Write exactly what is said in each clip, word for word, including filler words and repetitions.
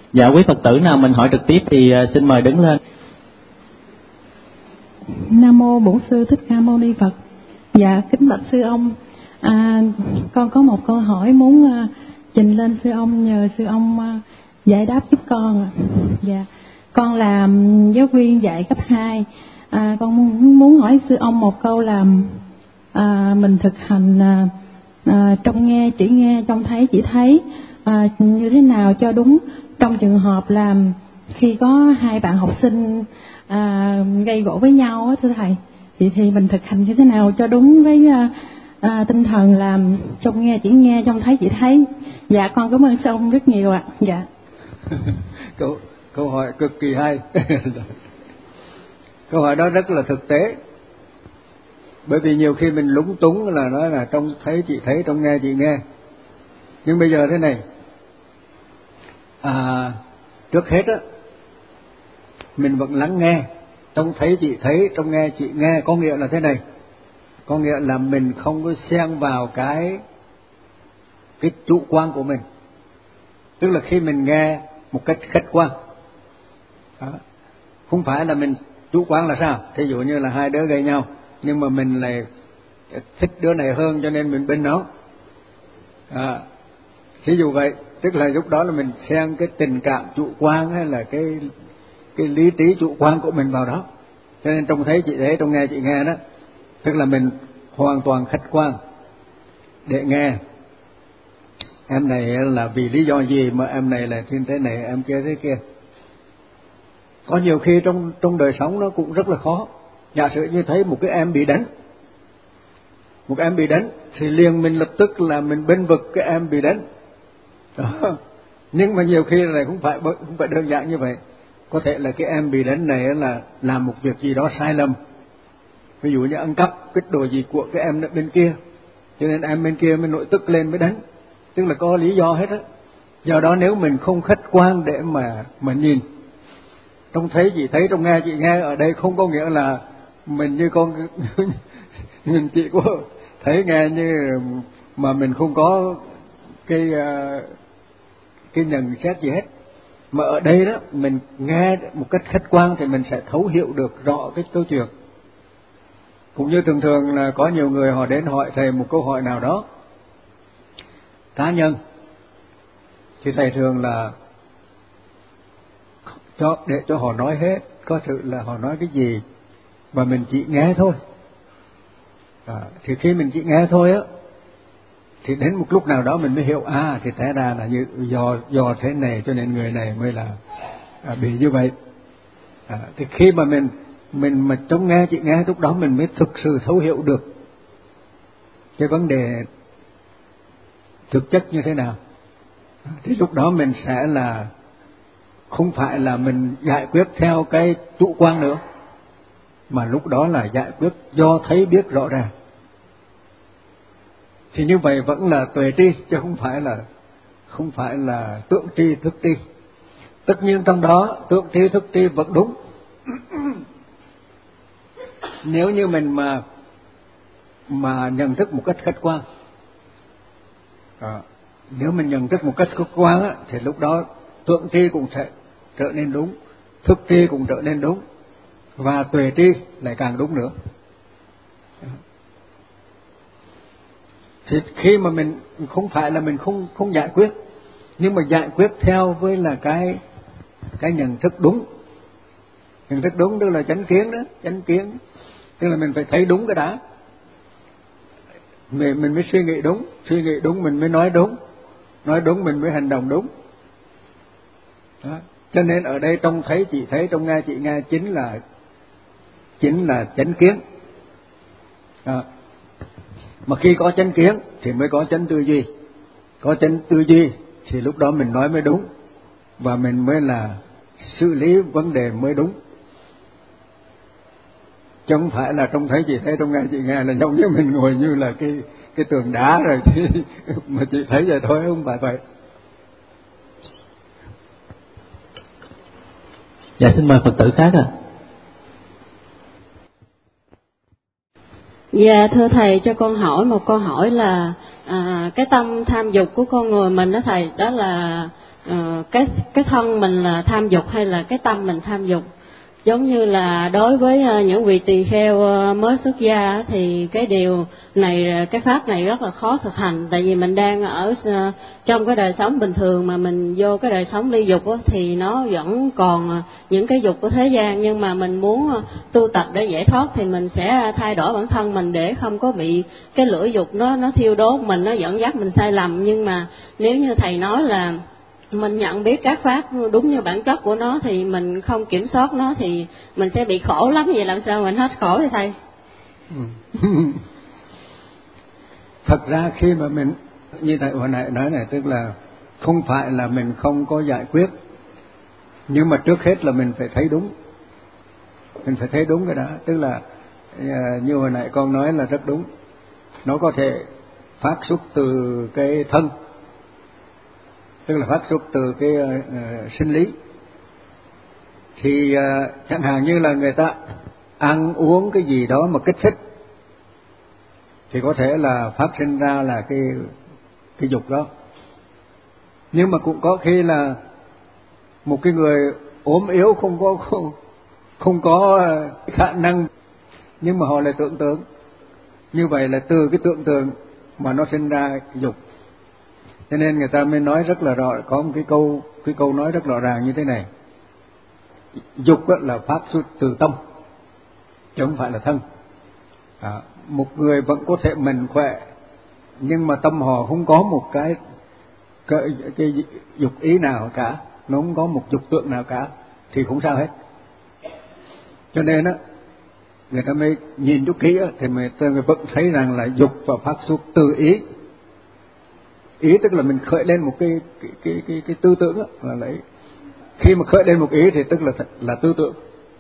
Dạ, quý Phật tử nào mình hỏi trực tiếp thì xin mời đứng lên. Nam mô Bổn Sư Thích Ca Mâu Ni Phật. Dạ, kính bạch sư ông, à, con có một câu hỏi muốn uh, trình lên sư ông, nhờ sư ông uh, giải đáp giúp con. Dạ, con là giáo viên dạy cấp hai. À, con muốn hỏi sư ông một câu là à, mình thực hành à, à, trong nghe chỉ nghe, trong thấy chỉ thấy à, như thế nào cho đúng trong trường hợp là khi có hai bạn học sinh à, gây gổ với nhau á, thưa thầy, thì thì mình thực hành như thế nào cho đúng với à, à, tinh thần là trong nghe chỉ nghe, trong thấy chỉ thấy. Dạ, con cảm ơn sư ông rất nhiều ạ. Dạ. câu câu hỏi cực kỳ hay. Câu hỏi đó rất là thực tế, bởi vì nhiều khi mình lúng túng là nói là trong thấy chị thấy, trong nghe chị nghe. Nhưng bây giờ thế này, à, trước hết á, mình vẫn lắng nghe, trong thấy chị thấy, trong nghe chị nghe, có nghĩa là thế này, có nghĩa là mình không có xen vào cái cái chủ quan của mình. Tức là khi mình nghe một cách khách quan, đó, không phải là mình chủ quan là sao? Thí dụ như là hai đứa gây nhau, nhưng mà mình lại thích đứa này hơn cho nên mình bên nó. À, thí dụ vậy, tức là lúc đó là mình xen cái tình cảm chủ quan hay là cái cái lý trí chủ quan của mình vào đó. Cho nên trong thấy chị thấy, trong nghe chị nghe đó, tức là mình hoàn toàn khách quan để nghe. Em này là vì lý do gì mà em này là thiên thế này, em kia thế kia. Có nhiều khi trong trong đời sống nó cũng rất là khó. Giả sử như thấy một cái em bị đánh, một em bị đánh thì liền mình lập tức là mình bênh vực cái em bị đánh. Đó. Nhưng mà nhiều khi này cũng phải cũng phải đơn giản như vậy. Có thể là cái em bị đánh này là làm một việc gì đó sai lầm, ví dụ như ăn cắp cái đồ gì của cái em bên kia, cho nên em bên kia mới nổi tức lên mới đánh. Tức là có lý do hết á. Do đó nếu mình không khách quan để mà mà nhìn, trong thấy chị thấy, trong nghe chị nghe, ở đây không có nghĩa là mình như con mình chỉ có thấy nghe như mà mình không có cái cái nhận xét gì hết. Mà ở đây đó mình nghe một cách khách quan thì mình sẽ thấu hiểu được rõ cái câu chuyện. Cũng như thường thường là có nhiều người họ đến hỏi thầy một câu hỏi nào đó cá nhân, thì thầy thường là cho để cho họ nói hết, có sự là họ nói cái gì và mình chỉ nghe thôi. À, thì khi mình chỉ nghe thôi á, thì đến một lúc nào đó mình mới hiểu, à thì té ra là như do do thế này cho nên người này mới là à, bị như vậy. À, thì khi mà mình mình mà trong nghe chị nghe, lúc đó mình mới thực sự thấu hiểu được cái vấn đề thực chất như thế nào. À, thì lúc đó mình sẽ là không phải là mình giải quyết theo cái chủ quan nữa, mà lúc đó là giải quyết do thấy biết rõ ràng. Thì như vậy vẫn là tuệ tri, chứ không phải là không phải là tượng tri thức tri. Tất nhiên trong đó tượng tri thức tri vẫn đúng. Nếu như mình mà mà nhận thức một cách khách quan, à, nếu mình nhận thức một cách khách quan á, thì lúc đó tượng tri cũng sẽ trở nên đúng, thức tri cũng trở nên đúng, và tuệ tri lại càng đúng nữa. Thì khi mà mình không phải là mình không không giải quyết, nhưng mà giải quyết theo với là cái cái nhận thức đúng. Nhận thức đúng tức là chánh kiến đó, chánh kiến tức là mình phải thấy đúng cái đã, mình mình mới suy nghĩ đúng, suy nghĩ đúng mình mới nói đúng, nói đúng mình mới hành động đúng. Đó. Cho nên ở đây trong thấy chị thấy, trong nghe chị nghe chính là chính là chánh kiến. Đó. Mà khi có chánh kiến thì mới có chánh tư duy, có chánh tư duy thì lúc đó mình nói mới đúng, và mình mới là xử lý vấn đề mới đúng. Chứ không phải là trong thấy chị thấy, trong nghe chị nghe là giống như mình ngồi như là cái cái tường đá rồi thì mà chị thấy vậy thôi, không phải vậy. Dạ, xin mời Phật tử khác ạ. À. Dạ thưa thầy, cho con hỏi một câu hỏi là à, cái tâm tham dục của con người mình đó thầy, đó là uh, cái cái thân mình là tham dục hay là cái tâm mình tham dục. Giống như là đối với uh, những vị tỳ kheo uh, mới xuất gia thì cái điều này, cái pháp này rất là khó thực hành, tại vì mình đang ở uh, trong cái đời sống bình thường mà mình vô cái đời sống ly dục uh, thì nó vẫn còn uh, những cái dục của thế gian, nhưng mà mình muốn uh, tu tập để giải thoát thì mình sẽ thay đổi bản thân mình để không có bị cái lửa dục nó nó thiêu đốt mình, nó dẫn dắt mình sai lầm. Nhưng mà nếu như thầy nói là mình nhận biết các pháp đúng như bản chất của nó thì mình không kiểm soát nó thì mình sẽ bị khổ lắm. Vậy làm sao mình hết khổ vậy thầy? Thật ra khi mà mình như thầy hồi nãy nói này, tức là không phải là mình không có giải quyết, nhưng mà trước hết là mình phải thấy đúng, mình phải thấy đúng cái đó. Tức là như hồi nãy con nói là rất đúng, nó có thể phát xuất từ cái thân, tức là phát xuất từ cái uh, sinh lý. Thì uh, chẳng hạn như là người ta ăn uống cái gì đó mà kích thích thì có thể là phát sinh ra là cái cái dục đó. Nhưng mà cũng có khi là một cái người ốm yếu, không có không, không có khả năng, nhưng mà họ lại tưởng tượng, như vậy là từ cái tưởng tượng mà nó sinh ra dục. Cho nên người ta mới nói rất là rõ, có một cái câu cái câu nói rất rõ ràng như thế này: dục là phát xuất từ tâm chứ không phải là thân. À, một người vẫn có thể mạnh khỏe nhưng mà tâm họ không có một cái cái, cái dục ý nào cả, nó không có một dục tượng nào cả thì không sao hết. Cho nên á, người ta mới nhìn chút kỹ á, thì người ta mới vẫn thấy rằng là dục và phát xuất từ ý. Ý tức là mình khởi lên một cái cái cái cái, cái tư tưởng á, là lấy khi mà khởi lên một ý thì tức là là tư tưởng.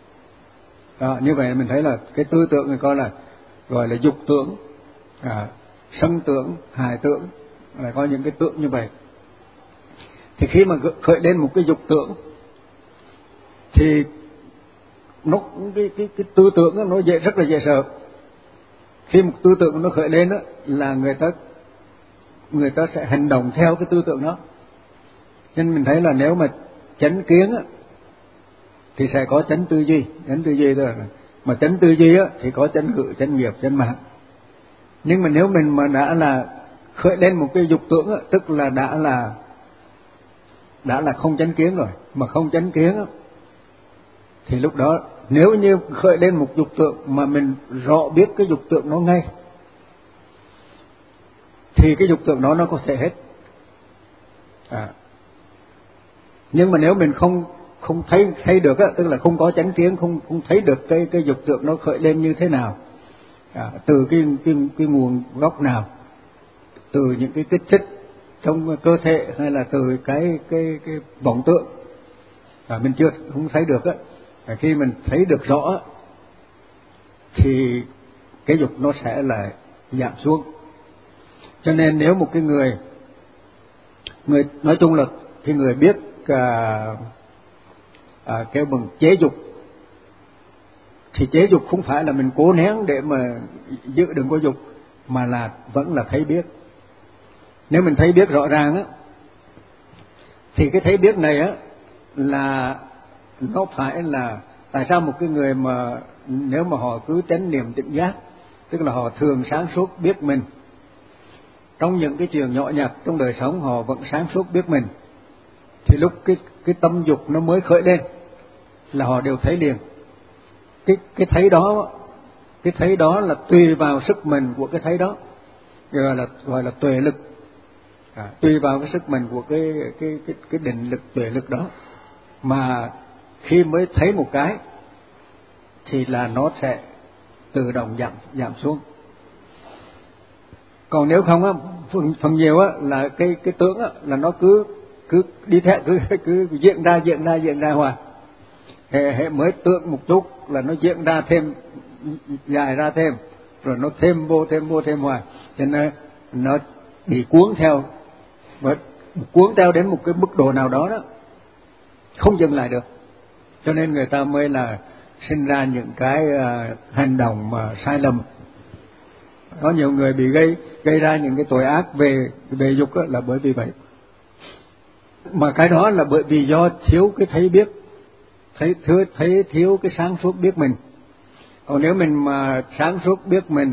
Đó, như vậy mình thấy là cái tư tưởng người coi là gọi là dục tưởng, à, sân tưởng, hài tưởng, là có những cái tưởng như vậy. Thì khi mà khởi lên một cái dục tưởng thì nó cái cái cái tư tưởng đó, nó dễ rất là dễ sợ. Khi một tư tưởng nó khởi lên đó, là người ta người ta sẽ hành động theo cái tư tưởng đó. Nên mình thấy là nếu mà chánh kiến á, thì sẽ có chánh tư duy, chánh tư duy thôi. Mà chánh tư duy á, thì có chánh ngữ, chánh nghiệp, chánh mạng. Nhưng mà nếu mình mà đã là khởi lên một cái dục tưởng á, tức là đã là đã là không chánh kiến rồi. Mà không chánh kiến á, thì lúc đó nếu như khởi lên một dục tưởng mà mình rõ biết cái dục tưởng nó ngay, thì cái dục tưởng đó nó có thể hết. À. Nhưng mà nếu mình không không thấy thấy được á, tức là không có chánh kiến, không không thấy được cái cái dục tưởng nó khởi lên như thế nào, à, từ cái cái cái nguồn gốc nào, từ những cái kích thích trong cơ thể hay là từ cái cái cái vọng tưởng, à, mình chưa không thấy được á. À, khi mình thấy được rõ thì cái dục nó sẽ là giảm xuống. Cho nên nếu một cái người người nói chung là cái người biết à, à, kêu bằng chế dục, thì chế dục không phải là mình cố nén để mà giữ đừng có dục, mà là vẫn là thấy biết. Nếu mình thấy biết rõ ràng á, thì cái thấy biết này á là nó phải là tại sao một cái người mà nếu mà họ cứ chánh niệm tỉnh giác, tức là họ thường sáng suốt biết mình, trong những cái chuyện nhỏ nhặt trong đời sống họ vẫn sáng suốt biết mình, thì lúc cái cái tâm dục nó mới khởi lên là họ đều thấy liền. Cái cái thấy đó, cái thấy đó là tùy vào sức mình của cái thấy đó, gọi là gọi là tuệ lực. À, tùy vào cái sức mình của cái cái cái cái định lực, tuệ lực đó, mà khi mới thấy một cái thì là nó sẽ tự động giảm giảm xuống. Còn nếu không á, phần, phần nhiều á là cái cái tướng á là nó cứ cứ đi theo cứ cứ diễn ra diễn ra diễn ra hoài. Hệ hệ mới tưởng một chút là nó diễn ra thêm, dài ra thêm, rồi nó thêm vô thêm vô thêm hoài, cho nên nó bị cuốn theo, và cuốn theo đến một cái mức độ nào đó đó không dừng lại được. Cho nên người ta mới là sinh ra những cái uh, hành động mà sai lầm. Có nhiều người bị gây gây ra những cái tội ác về về dục đó, là bởi vì vậy. Mà cái đó là bởi vì do thiếu cái thấy biết, thấy thiếu, thấy thiếu cái sáng suốt biết mình. Còn nếu mình mà sáng suốt biết mình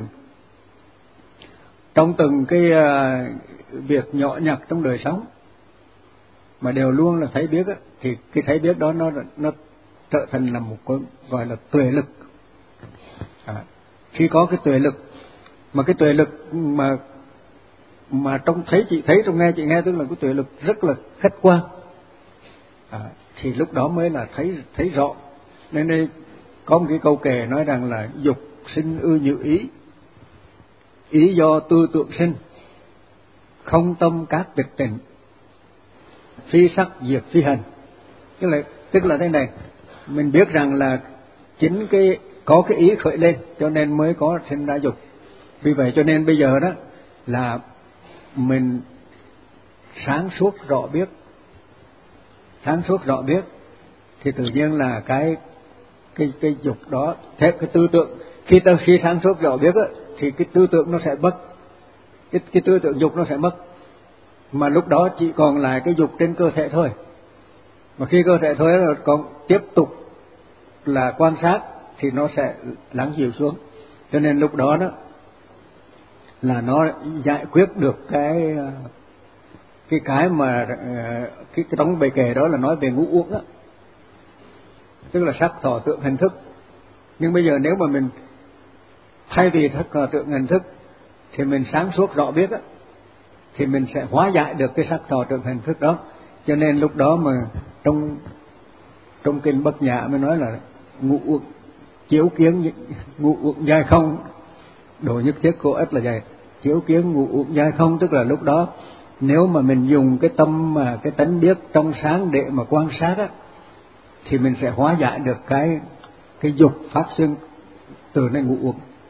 trong từng cái uh, việc nhỏ nhặt trong đời sống mà đều luôn là thấy biết á, thì cái thấy biết đó nó nó trở thành là một cái gọi là tuệ lực. À, khi có cái tuệ lực, mà cái tuệ lực mà mà trong thấy chị thấy, trong nghe chị nghe, tức là cái tuệ lực rất là khách quan, à, thì lúc đó mới là thấy thấy rõ. Nên đây có một cái câu kệ nói rằng là dục sinh ư như ý, ý do tư tượng sinh, không tâm các tịch tịnh, phi sắc diệt phi hành. Tức là tức là thế này, mình biết rằng là chính cái có cái ý khởi lên cho nên mới có sinh ra dục. Vì vậy cho nên bây giờ đó là mình sáng suốt rõ biết, sáng suốt rõ biết thì tự nhiên là cái cái cái dục đó, thế cái tư tưởng khi ta khi sáng suốt rõ biết á, thì cái tư tưởng nó sẽ mất, cái cái tư tưởng dục nó sẽ mất, mà lúc đó chỉ còn lại cái dục trên cơ thể thôi. Mà khi cơ thể thôi là còn tiếp tục là quan sát thì nó sẽ lắng dịu xuống. Cho nên lúc đó đó là nó giải quyết được cái cái cái mà cái, cái trong bài kệ đó là nói về ngũ uẩn á, tức là sắc thọ tưởng hành thức. Nhưng bây giờ nếu mà mình thay vì sắc thọ tưởng hành thức thì mình sáng suốt rõ biết á, thì mình sẽ hóa giải được cái sắc thọ tưởng hành thức đó. Cho nên lúc đó mà trong trong kinh Bát Nhã mới nói là ngũ uẩn chiếu kiến, ngũ uẩn dài không, đồ nhất thiết cô ích là vậy, chiếu kiến ngũ uẩn dài không. Tức là lúc đó nếu mà mình dùng cái tâm mà cái tánh biết trong sáng để mà quan sát á, thì mình sẽ hóa giải được cái cái dục phát sinh từ nơi ngũ uẩn.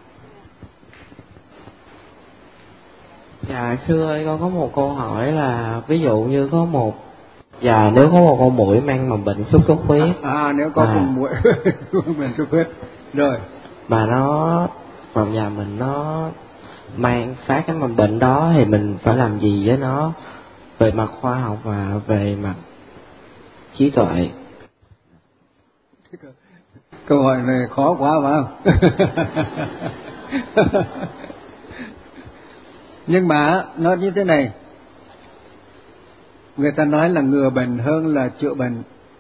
Dạ xưa ơi, con có một câu hỏi là ví dụ như có một dạ nếu có một con muỗi mang mầm bệnh sốt xuất huyết, à, à nếu có à, con muỗi bệnh sốt xuất huyết rồi mà nó mà nhà mình nó mang phát cái mầm bệnh đó thì mình phải làm gì với nó về mặt khoa học và về mặt trí tuệ? Câu hỏi này khó quá phải không? Nhưng mà nó như thế này, người ta nói là ngừa bệnh hơn là chữa bệnh.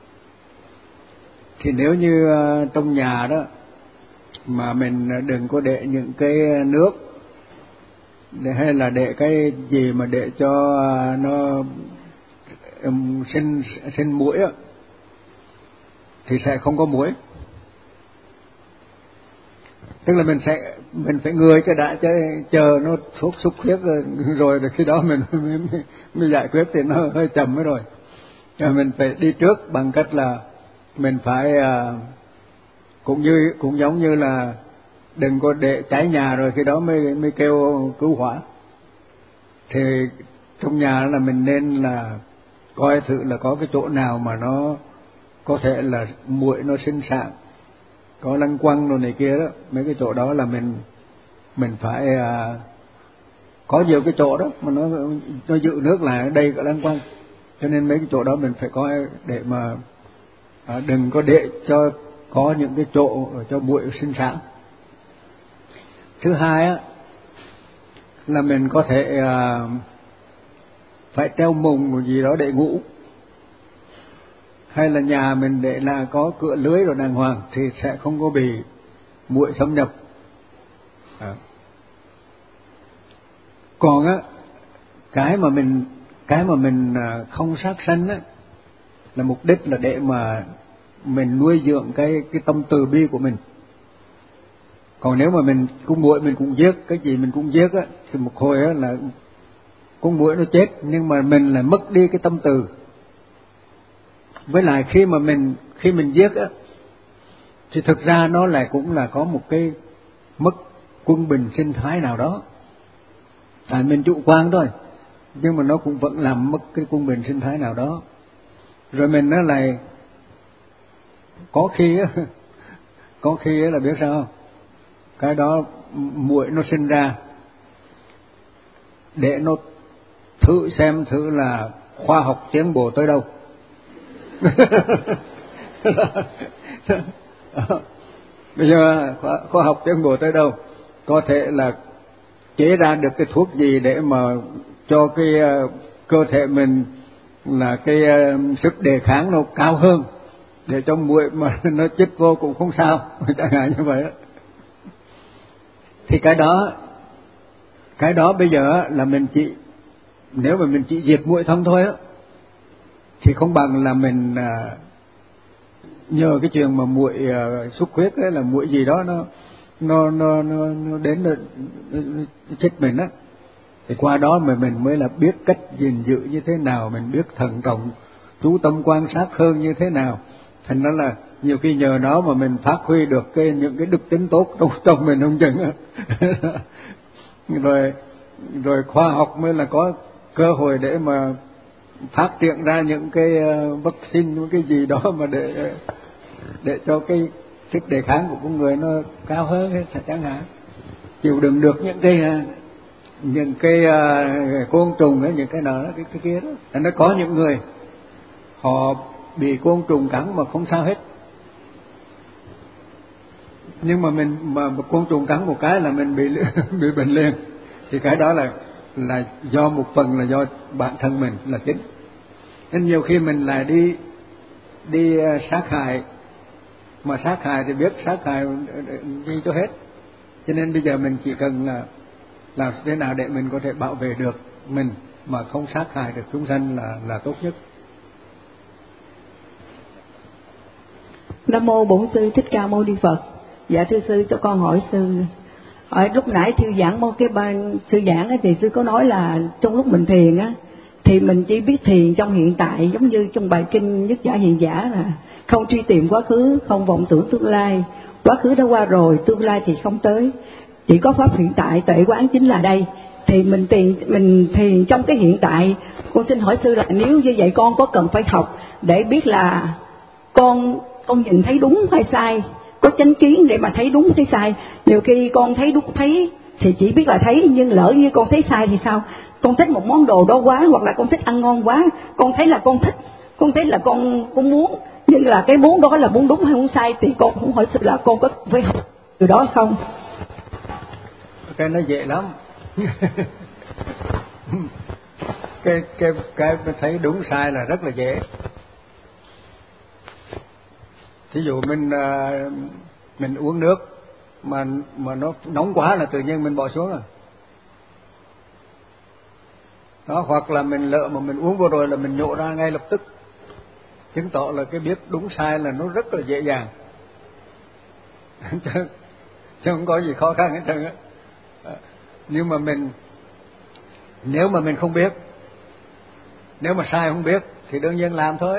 Thì nếu như trong nhà đó mà mình đừng có để những cái nước để, hay là để cái gì mà để cho nó um, sinh sinh muỗi á, thì sẽ không có muỗi. Tức là mình sẽ mình phải ngừa cái đã, chứ chờ nó sốt xuất huyết rồi, rồi khi đó mình mới, mới giải quyết thì nó hơi chậm mới rồi. Rồi mình phải đi trước bằng cách là mình phải cũng như cũng giống như là đừng có để cháy nhà rồi khi đó mới mới kêu cứu hỏa. Thì trong nhà là mình nên là coi thử là có cái chỗ nào mà nó có thể là muỗi nó sinh sản, có lăng quăng rồi này kia đó, mấy cái chỗ đó là mình mình phải à, có nhiều cái chỗ đó mà nó nó giữ nước lại ở đây có lăng quăng, cho nên mấy cái chỗ đó mình phải có để mà à, đừng có để cho có những cái chỗ cho muỗi sinh sản. Thứ hai á là mình có thể à, phải treo mùng gì đó để ngủ, hay là nhà mình để là có cửa lưới rồi đàng hoàng thì sẽ không có bị muỗi xâm nhập. À. Còn á cái mà mình cái mà mình không sát sanh á là mục đích là để mà mình nuôi dưỡng cái cái tâm từ bi của mình. Còn nếu mà mình cũng muỗi mình cũng giết, cái gì mình cũng giết á, thì một hồi á là con muỗi nó chết, nhưng mà mình lại mất đi cái tâm từ. Với lại khi mà mình khi mình giết á thì thực ra nó lại cũng là có một cái mất quân bình sinh thái nào đó, tại mình chủ quan thôi, nhưng mà nó cũng vẫn làm mất cái quân bình sinh thái nào đó. Rồi mình nó lại có khi á có khi á là biết sao không, cái đó muỗi nó sinh ra để nó thử xem thử là khoa học tiến bộ tới đâu. Bây giờ khoa, khoa học tiến bộ tới đâu, có thể là chế ra được cái thuốc gì để mà cho cái uh, cơ thể mình là cái uh, sức đề kháng nó cao hơn, để cho muỗi mà nó chích vô cũng không sao, chẳng hạn như vậy đó. Thì cái đó cái đó bây giờ là mình chỉ, nếu mà mình chỉ diệt muỗi thông thôi á, thì không bằng là mình uh, nhờ cái chuyện mà muỗi uh, xuất huyết ấy, là muỗi gì đó nó nó nó nó, nó đến nó, nó, nó chết mình á, thì qua đó mà mình mới là biết cách gìn giữ như thế nào, mình biết thận trọng chú tâm quan sát hơn như thế nào. Thành ra là nhiều khi nhờ nó mà mình phát huy được cái những cái đức tính tốt trong trong mình không chừng. rồi rồi khoa học mới là có cơ hội để mà phát triển ra những cái vaccine, những cái gì đó mà để để cho cái sức đề kháng của con người nó cao hơn chẳng hạn, chịu đựng được những cái những cái uh, côn trùng ấy, những cái nào đó, cái, cái kia đó. Nó có những người họ bị côn trùng cắn mà không sao hết, nhưng mà mình mà một côn trùng cắn một cái là mình bị bị bệnh liền, thì cái đó là là do một phần là do bản thân mình là chính. Nên nhiều khi mình lại đi đi uh, sát hại, mà sát hại thì biết sát hại gì cho hết. Cho nên bây giờ mình chỉ cần là làm thế nào để mình có thể bảo vệ được mình mà không sát hại được chúng sanh là là tốt nhất. Nam mô Bổn Sư Thích Ca Mâu Ni Phật. Dạ thưa sư, cho con hỏi sư, ở lúc nãy sư giảng một cái ban sư giảng ấy, thì sư có nói là trong lúc mình thiền á thì mình chỉ biết thiền trong hiện tại, giống như trong bài kinh Nhất Giả Hiện Giả là không truy tìm quá khứ, không vọng tưởng tương lai, quá khứ đã qua rồi, tương lai thì không tới, chỉ có pháp hiện tại, tuệ quán chính là đây. Thì mình thiền mình thiền trong cái hiện tại. Con xin hỏi sư là nếu như vậy con có cần phải học để biết là con con nhìn thấy đúng hay sai, có chánh kiến để mà thấy đúng thấy sai. Nhiều khi con thấy đúng thấy thì chỉ biết là thấy, nhưng lỡ như con thấy sai thì sao? Con thích một món đồ đó quá, hoặc là con thích ăn ngon quá, con thấy là con thích, con thấy là con cũng muốn, nhưng là cái muốn đó là muốn đúng hay muốn sai, thì con cũng hỏi sư là con có phải học từ đó không? Cái nó dễ lắm. cái cái cái thấy đúng sai là rất là dễ. Thí dụ mình mình uống nước mà mà nó nóng quá là tự nhiên mình bỏ xuống à. Đó, hoặc là mình lỡ mà mình uống vô rồi là mình nhổ ra ngay lập tức, chứng tỏ là cái biết đúng sai là nó rất là dễ dàng. chứ, chứ không có gì khó khăn hết trơn á. Nhưng mà mình, nếu mà mình không biết, nếu mà sai không biết thì đương nhiên làm thôi.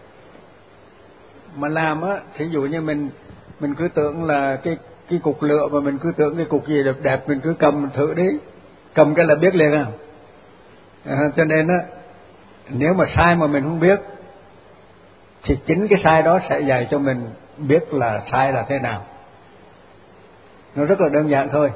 Mà làm á, thí dụ như mình mình cứ tưởng là cái cái cục lửa mà mình cứ tưởng cái cục gì đẹp đẹp, mình cứ cầm mình thử đi, cầm cái là biết liền à. à cho nên á, nếu mà sai mà mình không biết thì chính cái sai đó sẽ dạy cho mình biết là sai là thế nào. Nó rất là đơn giản thôi.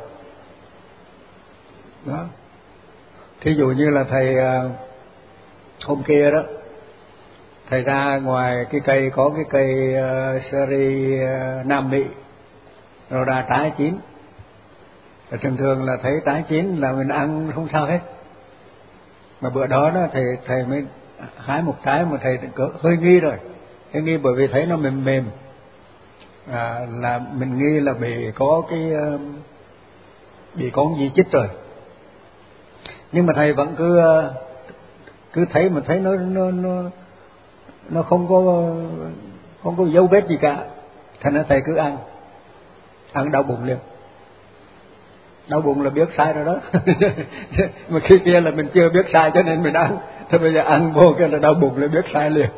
Đó. Thí dụ như là thầy hôm kia đó, thầy ra ngoài cái cây, có cái cây uh, seri uh, Nam Mỹ, rồi ra trái chín. Và thường thường là thấy trái chín là mình ăn không sao hết. Mà bữa đó đó thầy thầy mới hái một trái mà thầy hơi nghi rồi, hơi nghi bởi vì thấy nó mềm mềm, à, là mình nghi là bị có cái uh, bị con gì chích rồi. Nhưng mà thầy vẫn cứ uh, cứ thấy mà thấy nó nó nó nó không có không có dấu vết gì cả, thành ra thầy cứ ăn ăn đau bụng liền. Đau bụng là biết sai rồi đó. Mà khi kia là mình chưa biết sai cho nên mình ăn, thế bây giờ ăn vô cái là đau bụng là biết sai liền.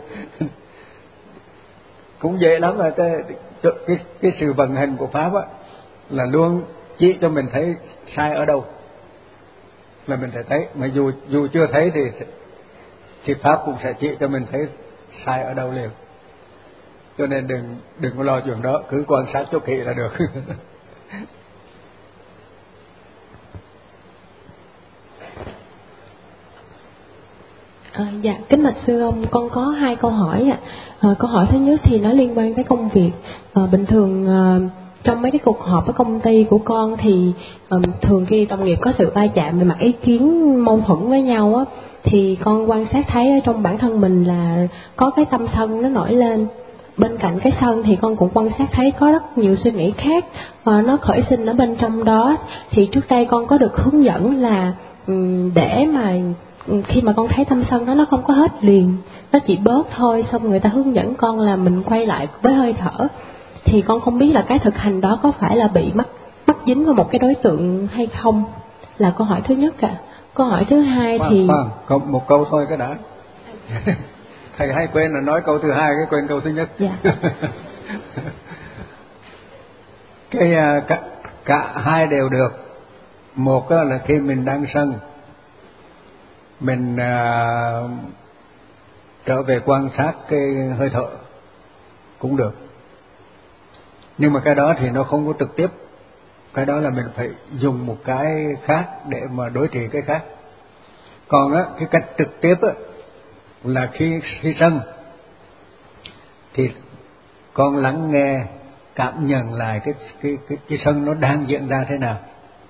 Cũng dễ lắm. Là cái cái cái sự vận hành của pháp á là luôn chỉ cho mình thấy sai ở đâu là mình sẽ thấy, mà dù dù chưa thấy thì thì pháp cũng sẽ chỉ cho mình thấy sai ở đâu liền. Cho nên đừng đừng có lo chuyện đó, cứ quan sát cho kỹ là được. À, dạ, kính bạch sư ông, con có hai câu hỏi ạ. À, câu hỏi thứ nhất thì nó liên quan tới công việc. À, bình thường à, trong mấy cái cuộc họp ở công ty của con thì um, thường khi đồng nghiệp có sự va chạm về mặt ý kiến mâu thuẫn với nhau á, thì con quan sát thấy ở trong bản thân mình là có cái tâm sân nó nổi lên. Bên cạnh cái sân thì con cũng quan sát thấy có rất nhiều suy nghĩ khác và nó khởi sinh ở bên trong đó. Thì trước đây con có được hướng dẫn là um, để mà khi mà con thấy tâm sân đó nó không có hết liền, nó chỉ bớt thôi, xong người ta hướng dẫn con là mình quay lại với hơi thở. Thì con không biết là cái thực hành đó có phải là bị mắc mắc dính vào một cái đối tượng hay không, là câu hỏi thứ nhất ạ. À. Câu hỏi thứ hai khoan, thì khoan, một câu thôi cái đã. Thầy hay quên là nói câu thứ hai cái quên câu thứ nhất. Dạ. Cái cả, cả hai đều được. Một là khi mình đang sân, mình à, trở về quan sát cái hơi thở cũng được, nhưng mà cái đó thì nó không có trực tiếp. Cái đó là mình phải dùng một cái khác để mà đối trị cái khác. Còn á, cái cách trực tiếp á, là khi khi sân thì con lắng nghe, cảm nhận lại cái cái cái cái sân nó đang diễn ra thế nào.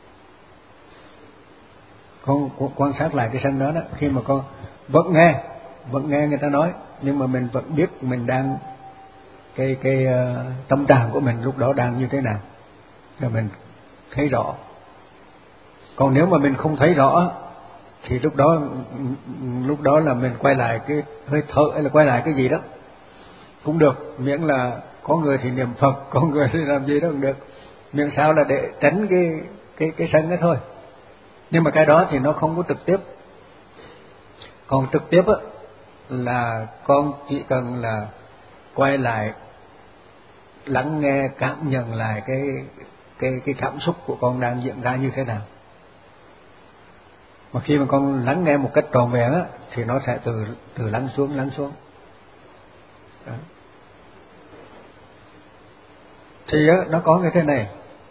Con, con quan sát lại cái sân đó đó. Khi mà con vẫn nghe vẫn nghe người ta nói, nhưng mà mình vẫn biết mình đang cái cái uh, tâm trạng của mình lúc đó đang như thế nào, rồi mình thấy rõ. Còn nếu mà mình không thấy rõ thì lúc đó lúc đó là mình quay lại cái hơi thở hay là quay lại cái gì đó cũng được, miễn là có người thì niệm Phật, có người thì làm gì đó cũng được, miễn sao là để tránh cái cái cái sân đó thôi. Nhưng mà cái đó thì nó không có trực tiếp. Còn trực tiếp á, là con chỉ cần là quay lại lắng nghe, cảm nhận lại cái cái cái cảm xúc của con đang diễn ra như thế nào. Mà khi mà con lắng nghe một cách trọn vẹn á, thì nó sẽ từ từ lắng xuống lắng xuống. Đó. Thì á, nó có cái thế này,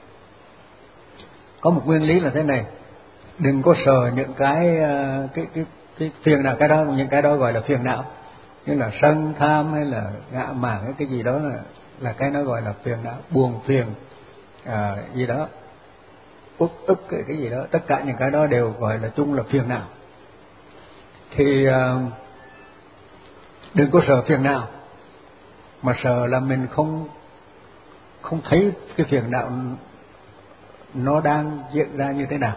có một nguyên lý là thế này: đừng có sờ những cái cái cái cái phiền não, cái đó những cái đó gọi là phiền não, như là sân tham hay là ngạ mạn hay cái gì đó là là cái nó gọi là phiền não, buồn phiền à, gì đó, uất ức cái, cái gì đó, tất cả những cái đó đều gọi là chung là phiền não. Thì à, đừng có sợ phiền não, mà sợ là mình không không thấy cái phiền não nó đang diễn ra như thế nào.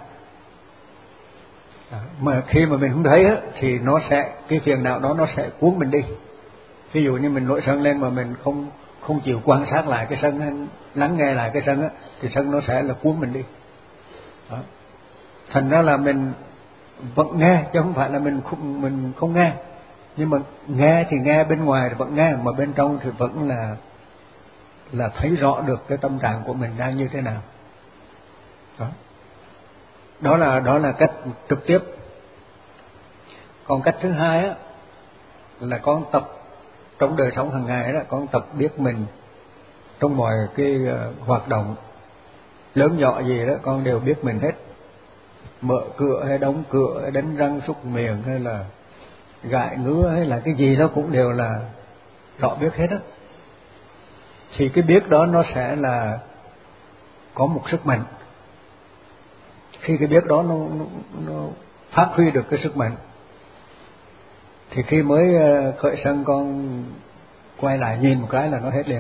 À, mà khi mà mình không thấy á, thì nó sẽ cái phiền não đó nó sẽ cuốn mình đi. Ví dụ như mình nổi sân lên mà mình không không chịu quan sát lại cái sân, lắng nghe lại cái sân á, thì sân nó sẽ là cuốn mình đi. Đó. Thành ra là mình vẫn nghe chứ không phải là mình không mình không nghe, nhưng mà nghe thì nghe bên ngoài thì vẫn nghe, mà bên trong thì vẫn là là thấy rõ được cái tâm trạng của mình đang như thế nào. Đó. Đó là đó là cách trực tiếp. Còn cách thứ hai á, là con tập trong đời sống hàng ngày đó, con tập biết mình trong mọi cái uh, hoạt động lớn nhỏ gì đó, con đều biết mình hết. Mở cửa hay đóng cửa hay đánh răng súc miệng hay là gãi ngứa hay là cái gì đó cũng đều là rõ biết hết á. Thì cái biết đó nó sẽ là có một sức mạnh. Khi cái biết đó nó, nó, nó phát huy được cái sức mạnh, thì khi mới khởi sân con quay lại nhìn một cái là nó hết liền.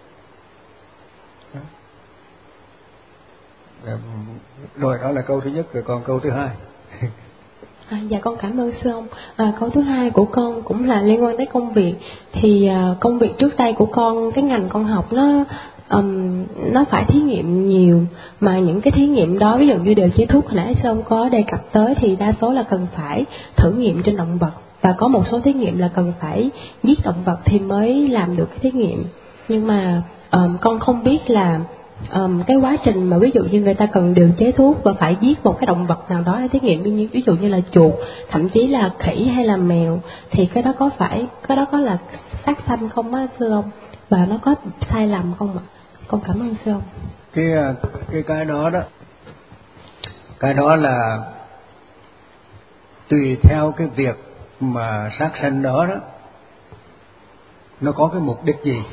Rồi đó là câu thứ nhất, rồi còn câu thứ hai. À, dạ con cảm ơn sư ông. À, câu thứ hai của con cũng là liên quan tới công việc. Thì à, công việc trước đây của con, cái ngành con học nó um, nó phải thí nghiệm nhiều, mà những cái thí nghiệm đó ví dụ như điều chế thuốc hồi nãy sư ông có đề cập tới thì đa số là cần phải thử nghiệm trên động vật, và có một số thí nghiệm là cần phải giết động vật thì mới làm được cái thí nghiệm. Nhưng mà um, con không biết là Um, cái quá trình mà ví dụ như người ta cần điều chế thuốc và phải giết một cái động vật nào đó để thí nghiệm, như ví dụ như là chuột, thậm chí là khỉ hay là mèo, thì cái đó có phải cái đó có là sát sanh không á sư ông, và nó có sai lầm không ạ? Con cảm ơn sư ông. Cái cái cái đó đó, cái đó là tùy theo cái việc mà sát sanh đó đó nó có cái mục đích gì,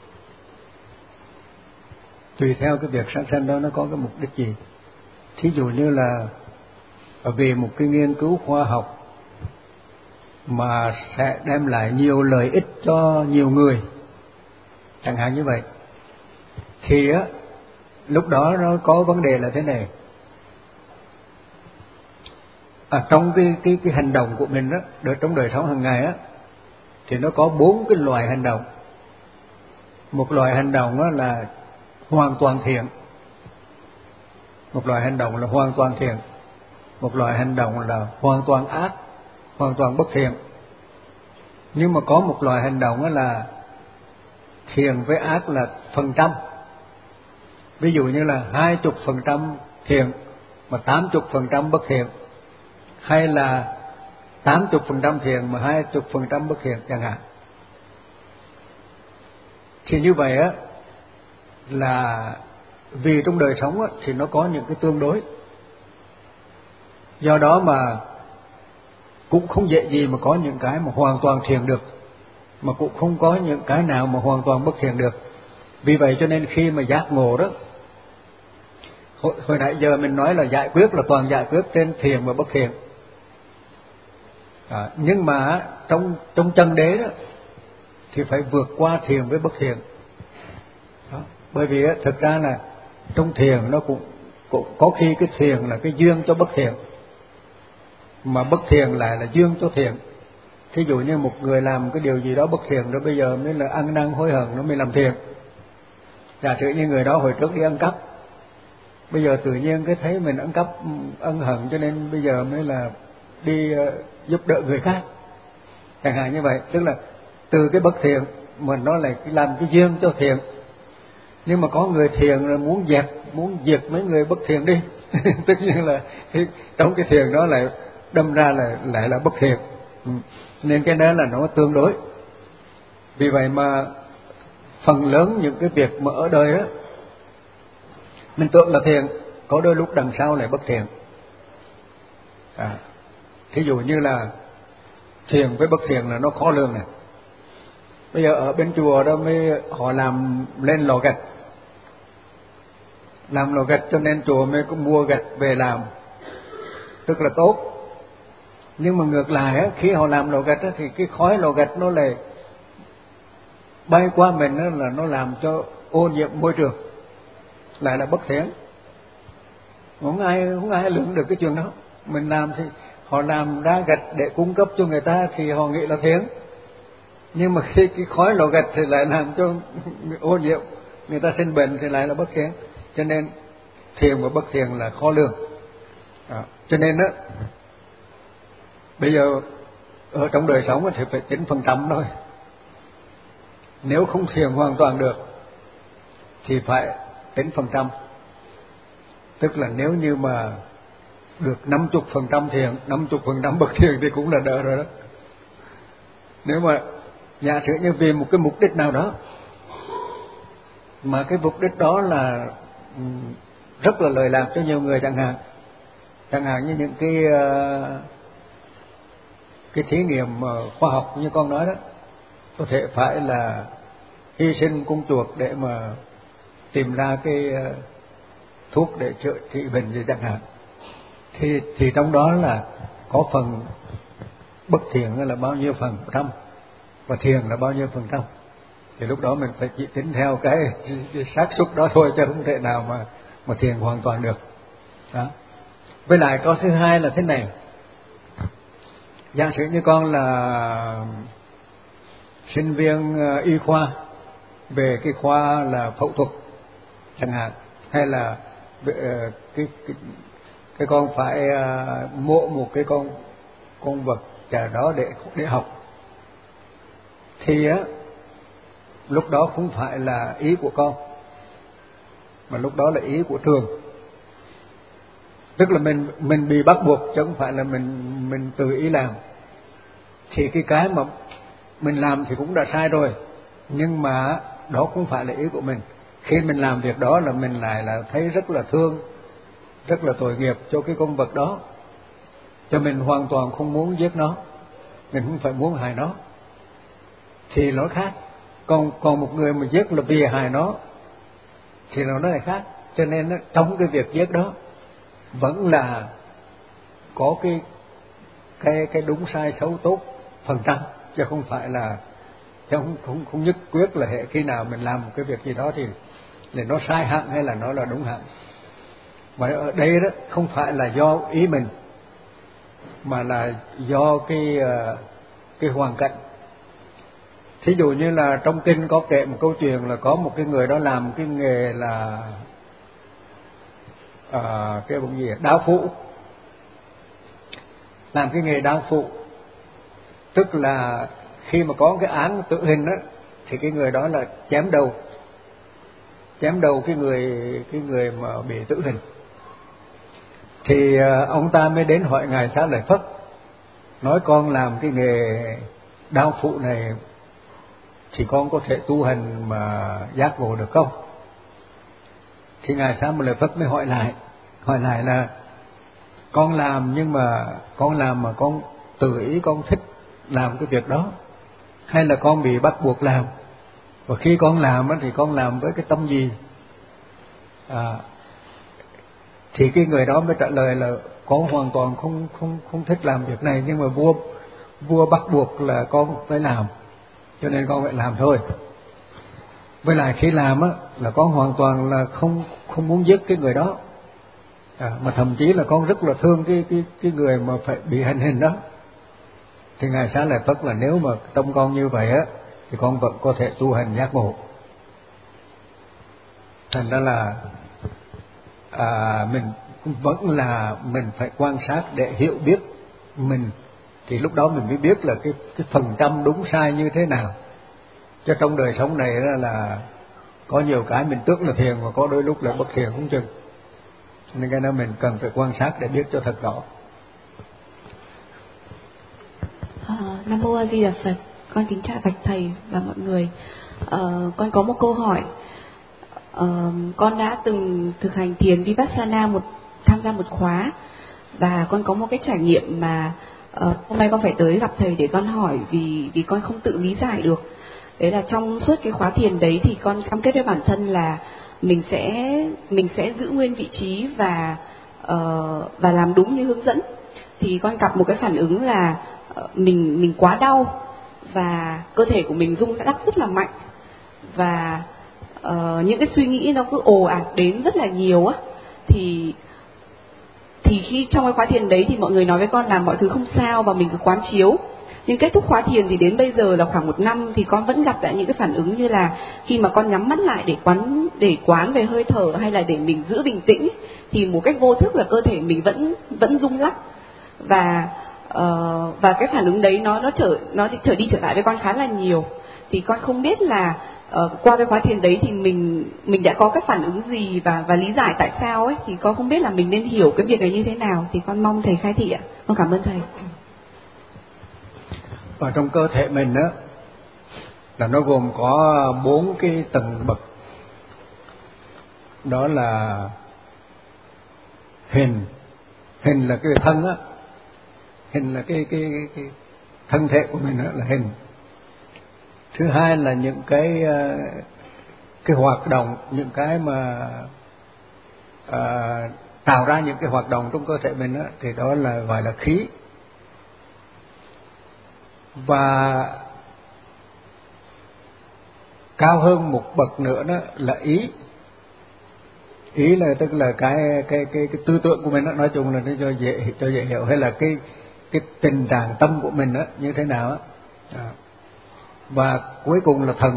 tùy theo cái việc sát sanh đó nó có cái mục đích gì. Thí dụ như là vì một cái nghiên cứu khoa học mà sẽ đem lại nhiều lợi ích cho nhiều người, chẳng hạn như vậy, thì á lúc đó nó có vấn đề là thế này. À, trong cái cái cái hành động của mình đó, được trong đời sống hàng ngày á, thì nó có bốn cái loại hành động. Một loại hành động á là hoàn toàn thiện, một loại hành động là hoàn toàn thiện, một loại hành động là hoàn toàn ác, hoàn toàn bất thiện. Nhưng mà có một loại hành động á là thiện với ác là phần trăm. Ví dụ như là hai chục phần trăm thiện mà tám chục phần trăm bất thiện, hay là tám chục phần trăm thiện mà hai chục phần trăm bất thiện chẳng hạn. Thì như vậy á là vì trong đời sống á, thì nó có những cái tương đối, do đó mà cũng không dễ gì mà có những cái mà hoàn toàn thiện được, mà cũng không có những cái nào mà hoàn toàn bất thiện được. Vì vậy cho nên khi mà giác ngộ đó, hồi, hồi nãy giờ mình nói là giải quyết là toàn giải quyết trên thiện và bất thiện. À, nhưng mà trong trong chân đế đó thì phải vượt qua thiện với bất thiện. Đó. Bởi vì á, thực ra là trong thiện nó cũng, cũng có khi cái thiện là cái duyên cho bất thiện, mà bất thiện lại là duyên cho thiện. Thí dụ như một người làm cái điều gì đó bất thiện đó, bây giờ mới là ăn năn hối hận nó mới làm thiện. Giả sử như người đó hồi trước đi ăn cắp, bây giờ tự nhiên cái thấy mình ăn cắp ân hận, cho nên bây giờ mới là đi uh, giúp đỡ người khác, chẳng hạn như vậy. Tức là từ cái bất thiện mà nó lại làm cái duyên cho thiện. Nhưng mà có người thiện là muốn dẹp, muốn diệt mấy người bất thiện đi tất nhiên là trong cái thiện đó lại đâm ra là lại là bất thiện. Ừ. Nên cái đó là nó tương đối. Vì vậy mà phần lớn những cái việc mà ở đời á mình tưởng là thiện, có đôi lúc đằng sau lại bất thiện. À, thí dụ như là thiện với bất thiện là nó khó lường này. Bây giờ ở bên chùa đó mới họ làm lên lò gạch, làm lò gạch cho nên chùa mới có mua gạch về làm, tức là tốt. Nhưng mà ngược lại á, khi họ làm lò gạch á, thì cái khói lò gạch nó lại bay qua mình á, là nó làm cho ô nhiễm môi trường, lại là bất thiện. Không ai không ai lường được cái chuyện đó. Mình làm thì họ làm ra gạch để cung cấp cho người ta thì họ nghĩ là thiện, nhưng mà khi cái khói lò gạch thì lại làm cho ô nhiễm, người ta sinh bệnh thì lại là bất thiện. Cho nên thiện và bất thiện là khó lường. Đó. Cho nên đó, bây giờ ở trong đời sống thì phải tính phần trăm thôi. Nếu không thiện hoàn toàn được thì phải tính phần trăm. Tức là nếu như mà được năm mươi phần trăm thiện, năm mươi phần trăm bất thiện thì cũng là đỡ rồi đó. Nếu mà giả sử như vì một cái mục đích nào đó, mà cái mục đích đó là rất là lợi lạc cho nhiều người chẳng hạn, chẳng hạn như những cái cái thí nghiệm khoa học như con nói đó, có thể phải là hy sinh con chuột để mà tìm ra cái thuốc để chữa trị bệnh gì chẳng hạn, thì thì trong đó là có phần bất thiện là bao nhiêu phần trăm và thiện là bao nhiêu phần trăm. Thì lúc đó mình phải chỉ tính theo cái, cái xác suất đó thôi, chứ không thể nào mà mà thiện hoàn toàn được. Đó. Với lại có thứ hai là thế này. Giả sử như con là sinh viên y khoa về cái khoa là phẫu thuật chẳng hạn, hay là cái cái cái con phải mổ một cái con con vật chả đó để để học, thì á lúc đó không phải là ý của con, mà lúc đó là ý của trường. Tức là mình mình bị bắt buộc chứ không phải là mình mình tự ý làm. Thì cái cái mà mình làm thì cũng đã sai rồi, nhưng mà đó không phải là ý của mình. Khi mình làm việc đó là mình lại là thấy rất là thương, rất là tội nghiệp cho cái con vật đó, cho mình hoàn toàn không muốn giết nó. mình không phải muốn hại nó, thì nó khác. Còn còn một người mà giết là vì hại nó thì nó lại khác. Cho nên đó, trong cái việc giết đó vẫn là có cái cái cái đúng sai xấu tốt phần trăm, chứ không phải là chứ không không không nhất quyết là hệ khi nào mình làm một cái việc gì đó thì là nó sai hẳn hay là nó là đúng hẳn. Mà ở đây đó không phải là do ý mình, mà là do cái cái hoàn cảnh. Thí dụ như là trong kinh có kể một câu chuyện là có một cái người đó làm cái nghề là à, cái bụng gì đao phụ, làm cái nghề đao phụ, tức là khi mà có cái án tử hình đó thì cái người đó là chém đầu, chém đầu cái người cái người mà bị tử hình. Thì ông ta mới đến hỏi ngài Xá Lợi Phất, nói con làm cái nghề đao phụ này thì con có thể tu hành mà giác ngộ được không? Thì ngài Xá Lợi Phất mới hỏi lại, hỏi lại là con làm nhưng mà con làm mà con tự ý con thích làm cái việc đó, hay là con bị bắt buộc làm? Và khi con làm thì con làm với cái tâm gì? À, thì cái người đó mới trả lời là con hoàn toàn không không không thích làm việc này, nhưng mà vua vua bắt buộc là con phải làm, cho nên con phải làm thôi. Với lại khi làm á là con hoàn toàn là không không muốn giết cái người đó, à, mà thậm chí là con rất là thương cái cái cái người mà phải bị hành hình đó. Thì ngài Xá Lợi Phất là nếu mà tâm con như vậy á thì con vẫn có thể tu hành giác ngộ. Thành ra là à, mình vẫn là mình phải quan sát để hiểu biết mình, thì lúc đó mình mới biết là cái cái phần trăm đúng sai như thế nào. Cho trong đời sống này là, là có nhiều cái mình tưởng là thiền và có đôi lúc là bất thiền không chừng, nên cái đó mình cần phải quan sát để biết cho thật rõ. À, Nam Mô A Di Đà Phật. Con kính chào bạch thầy và mọi người. À, con có một câu hỏi. À, con đã từng thực hành thiền Vipassana một tham gia một khóa, và con có một cái trải nghiệm mà uh, hôm nay con phải tới gặp thầy để con hỏi, vì vì con không tự lý giải được. Đấy là trong suốt cái khóa thiền đấy thì con cam kết với bản thân là mình sẽ mình sẽ giữ nguyên vị trí và uh, và làm đúng như hướng dẫn. Thì con gặp một cái phản ứng là uh, mình mình quá đau và cơ thể của mình rung lắc rất là mạnh, và uh, những cái suy nghĩ nó cứ ồ ạt đến rất là nhiều á. Thì thì khi trong cái khóa thiền đấy thì mọi người nói với con là mọi thứ không sao và mình cứ quán chiếu. Nhưng kết thúc khóa thiền thì đến bây giờ là khoảng một năm thì con vẫn gặp lại những cái phản ứng như là khi mà con nhắm mắt lại để quán để quán về hơi thở hay là để mình giữ bình tĩnh, thì một cách vô thức là cơ thể mình vẫn vẫn rung lắc, và uh, và cái phản ứng đấy nó nó trở nó trở đi trở lại với con khá là nhiều. Thì con không biết là uh, qua cái khóa thiền đấy thì mình mình đã có các phản ứng gì và và lý giải tại sao ấy, thì con không biết là mình nên hiểu cái việc này như thế nào, thì con mong thầy khai thị ạ. Con cảm ơn thầy. Ở trong cơ thể mình đó là nó gồm có bốn cái tầng bậc, đó là hình hình là cái thân á, hình là cái cái, cái, cái thân thể của mình đó là hình. Thứ hai là những cái cái hoạt động, những cái mà à, tạo ra những cái hoạt động trong cơ thể mình đó, thì đó là gọi là khí. Và cao hơn một bậc nữa đó là ý. Ý là tức là cái cái cái cái tư tưởng của mình đó, nói chung là nó cho dễ cho dễ hiểu, hay là cái cái tình trạng tâm của mình đó như thế nào đó. À. Và cuối cùng là thần.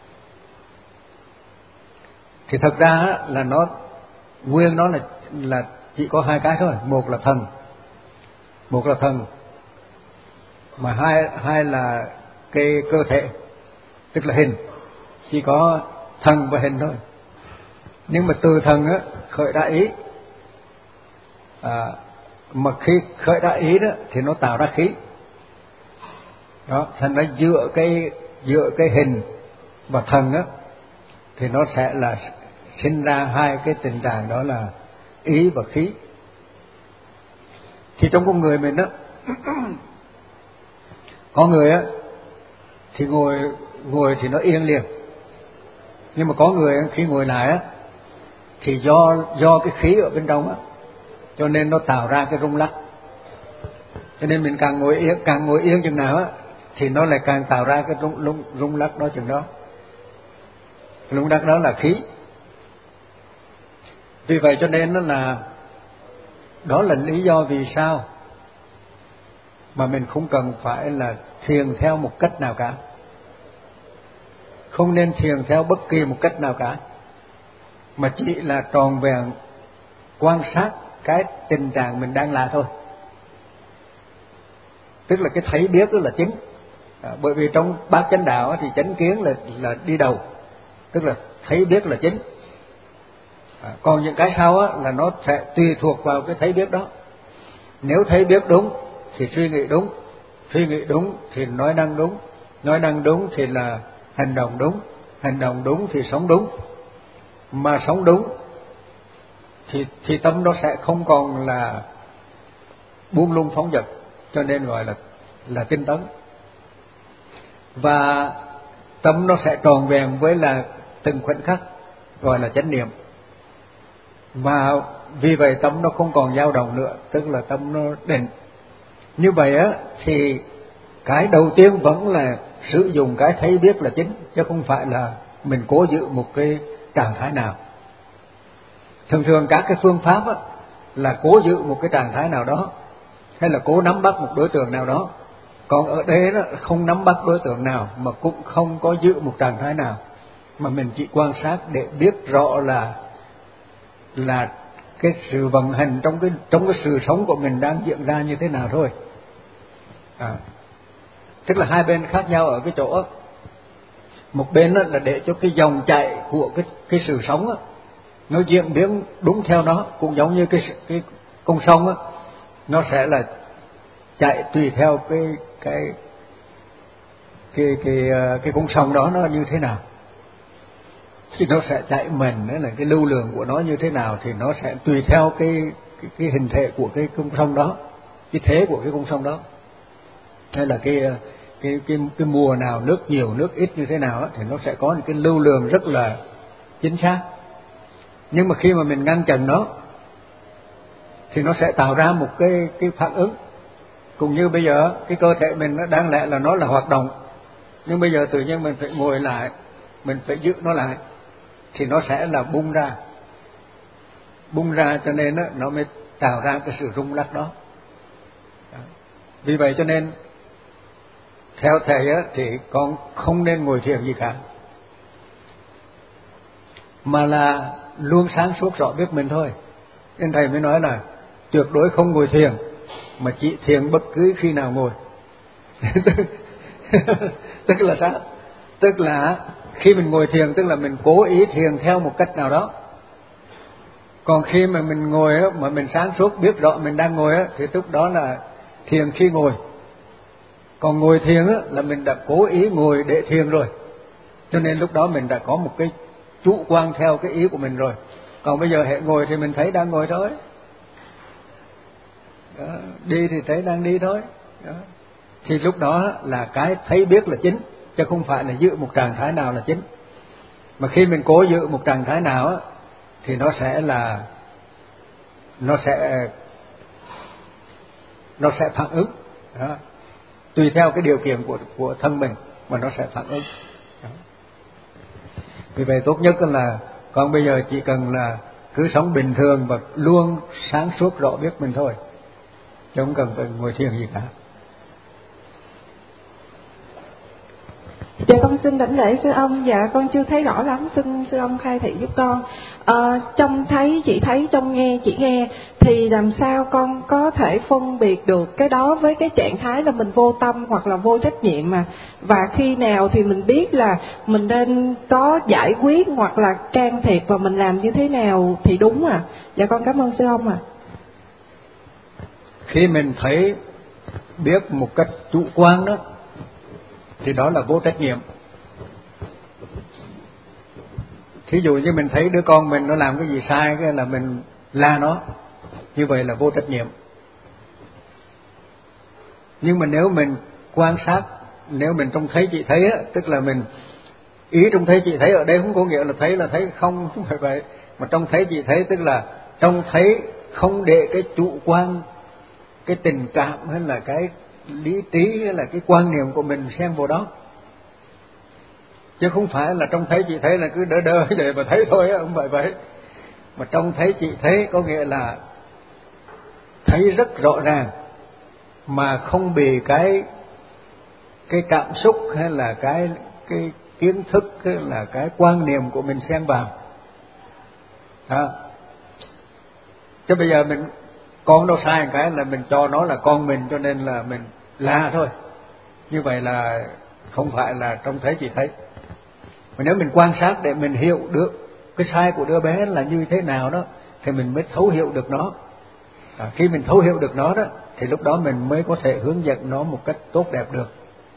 Thì thật ra là nó nguyên nó là là chỉ có hai cái thôi, một là thần, một là thần, mà hai hai là cái cơ thể, tức là hình. Chỉ có thần và hình thôi. Nhưng mà từ thần á khởi ra ý, à, mà khi khởi ra ý đó thì nó tạo ra khí. Đó, thành ra giữa cái giữa cái hình và thần á thì nó sẽ là sinh ra hai cái tình trạng, đó là ý và khí. Thì trong con người mình đó Có người á thì ngồi ngồi thì nó yên liền, nhưng mà có người khi ngồi lại á thì do do cái khí ở bên trong á, cho nên nó tạo ra cái rung lắc. Cho nên mình càng ngồi yên càng ngồi yên chừng nào á thì nó lại càng tạo ra cái rung rung rung lắc đó chừng đó. Rung lắc đó là khí. Vì vậy cho nên nó là đó là lý do vì sao mà mình không cần phải là thiền theo một cách nào cả, không nên thiền theo bất kỳ một cách nào cả, mà chỉ là tròn vẹn quan sát cái tình trạng mình đang là thôi. Tức là cái thấy biết đó là chính. À, bởi vì trong bát chánh đạo thì chánh kiến là là đi đầu, tức là thấy biết là chính. À, còn những cái sau á, là nó sẽ tùy thuộc vào cái thấy biết đó. Nếu thấy biết đúng thì suy nghĩ đúng, suy nghĩ đúng thì nói năng đúng, nói năng đúng thì là hành động đúng, hành động đúng thì sống đúng, mà sống đúng thì thì tâm nó sẽ không còn là buông lung phóng dật, cho nên gọi là là tinh tấn. Và tâm nó sẽ tròn vẹn với là từng khoảnh khắc, gọi là chánh niệm. Và vì vậy tâm nó không còn dao động nữa, tức là tâm nó định. Như vậy á thì cái đầu tiên vẫn là sử dụng cái thấy biết là chính, chứ không phải là mình cố giữ một cái trạng thái nào. Thường thường các cái phương pháp á, là cố giữ một cái trạng thái nào đó, hay là cố nắm bắt một đối tượng nào đó. Còn ở đây nó không nắm bắt đối tượng nào, mà cũng không có giữ một trạng thái nào, mà mình chỉ quan sát để biết rõ là là cái sự vận hành trong cái trong cái sự sống của mình đang diễn ra như thế nào thôi. À, tức là hai bên khác nhau ở cái chỗ, một bên đó là để cho cái dòng chảy của cái cái sự sống đó, nó diễn biến đúng theo nó, cũng giống như cái cái con sông á, nó sẽ là chạy tùy theo cái cái cái cái cái con sông đó nó như thế nào, thì nó sẽ chạy mình, đó là cái lưu lượng của nó như thế nào thì nó sẽ tùy theo cái cái, cái hình thể của cái con sông đó, cái thế của cái con sông đó, hay là cái cái cái cái mùa nào nước nhiều nước ít như thế nào đó, thì nó sẽ có những cái lưu lượng rất là chính xác. Nhưng mà khi mà mình ngăn chặn nó thì nó sẽ tạo ra một cái cái phản ứng. Cũng như bây giờ cái cơ thể mình nó đáng lẽ là nó là hoạt động, nhưng bây giờ tự nhiên mình phải ngồi lại, mình phải giữ nó lại, thì nó sẽ là bung ra, bung ra cho nên đó, nó mới tạo ra cái sự rung lắc đó. Vì vậy cho nên theo thầy á, thì con không nên ngồi thiền gì cả, mà là luôn sáng suốt rõ biết mình thôi. Nên thầy mới nói là tuyệt đối không ngồi thiền, mà chỉ thiền bất cứ khi nào ngồi. Tức là sao? Tức là khi mình ngồi thiền tức là mình cố ý thiền theo một cách nào đó. Còn khi mà mình ngồi á, mà mình sáng suốt biết rõ mình đang ngồi á, thì lúc đó là thiền khi ngồi. Còn ngồi thiền á, là mình đã cố ý ngồi để thiền rồi, cho nên lúc đó mình đã có một cái chủ quan theo cái ý của mình rồi. Còn bây giờ hệ ngồi thì mình thấy đang ngồi thôi, đó, đi thì thấy đang đi thôi, đó. Thì lúc đó là cái thấy biết là chính, chứ không phải là giữ một trạng thái nào là chính. Mà khi mình cố giữ một trạng thái nào á, thì nó sẽ là nó sẽ nó sẽ phản ứng, đó. Tùy theo cái điều kiện của của thân mình mà nó sẽ phản ứng, đó. Vì vậy tốt nhất là con bây giờ chỉ cần là cứ sống bình thường và luôn sáng suốt rõ biết mình thôi, chứ không cần phải ngồi thiền gì cả. Dạ con xin đảnh lễ sư ông. Dạ con chưa thấy rõ lắm, xin sư ông khai thị giúp con. À, trong thấy chỉ thấy, trong nghe chỉ nghe, thì làm sao con có thể phân biệt được cái đó với cái trạng thái là mình vô tâm hoặc là vô trách nhiệm mà? Và khi nào thì mình biết là mình nên có giải quyết hoặc là can thiệp, và mình làm như thế nào thì đúng à? Dạ con cảm ơn sư ông ạ. À. Khi mình thấy biết một cách chủ quan đó thì đó là vô trách nhiệm. Thí dụ như mình thấy đứa con mình nó làm cái gì sai, cái là mình la nó, như vậy là vô trách nhiệm. Nhưng mà nếu mình quan sát, nếu mình trông thấy chị thấy á, tức là mình ý trông thấy chị thấy ở đây không có nghĩa là thấy là thấy không, không phải vậy, mà trông thấy chị thấy tức là trông thấy không để cái chủ quan, cái tình cảm hay là cái lý trí hay là cái quan niệm của mình xen vào đó, chứ không phải là trông thấy chị thấy là cứ đỡ đỡ để mà thấy thôi á, không phải vậy. Mà trông thấy chị thấy có nghĩa là thấy rất rõ ràng mà không bị cái cái cảm xúc hay là cái cái kiến thức hay là cái quan niệm của mình xen vào. À, chứ bây giờ mình con nó sai một cái là mình cho nó là con mình, cho nên là mình la thôi, như vậy là không phải là trông thấy chị thấy. Mà nếu mình quan sát để mình hiểu được cái sai của đứa bé là như thế nào đó thì mình mới thấu hiểu được nó. À, khi mình thấu hiểu được nó đó thì lúc đó mình mới có thể hướng dẫn nó một cách tốt đẹp được.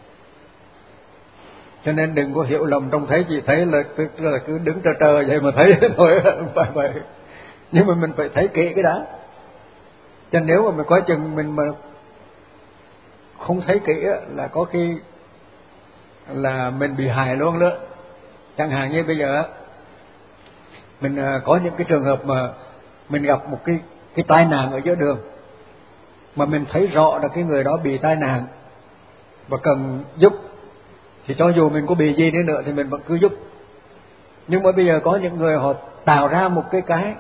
Cho nên đừng có hiểu lầm trông thấy chị thấy là, là cứ đứng trơ trơ vậy mà thấy thôi, không phải vậy. Nhưng mà mình phải thấy kỹ cái đó. Cho nếu mà mình coi chừng mình mà không thấy kỹ là có khi là mình bị hại luôn đó. Chẳng hạn như bây giờ mình có những cái trường hợp mà mình gặp một cái cái tai nạn ở giữa đường, mà mình thấy rõ là cái người đó bị tai nạn và cần giúp, thì cho dù mình có bị gì đi nữa thì mình vẫn cứ giúp. Nhưng mà bây giờ có những người họ tạo ra một cái cái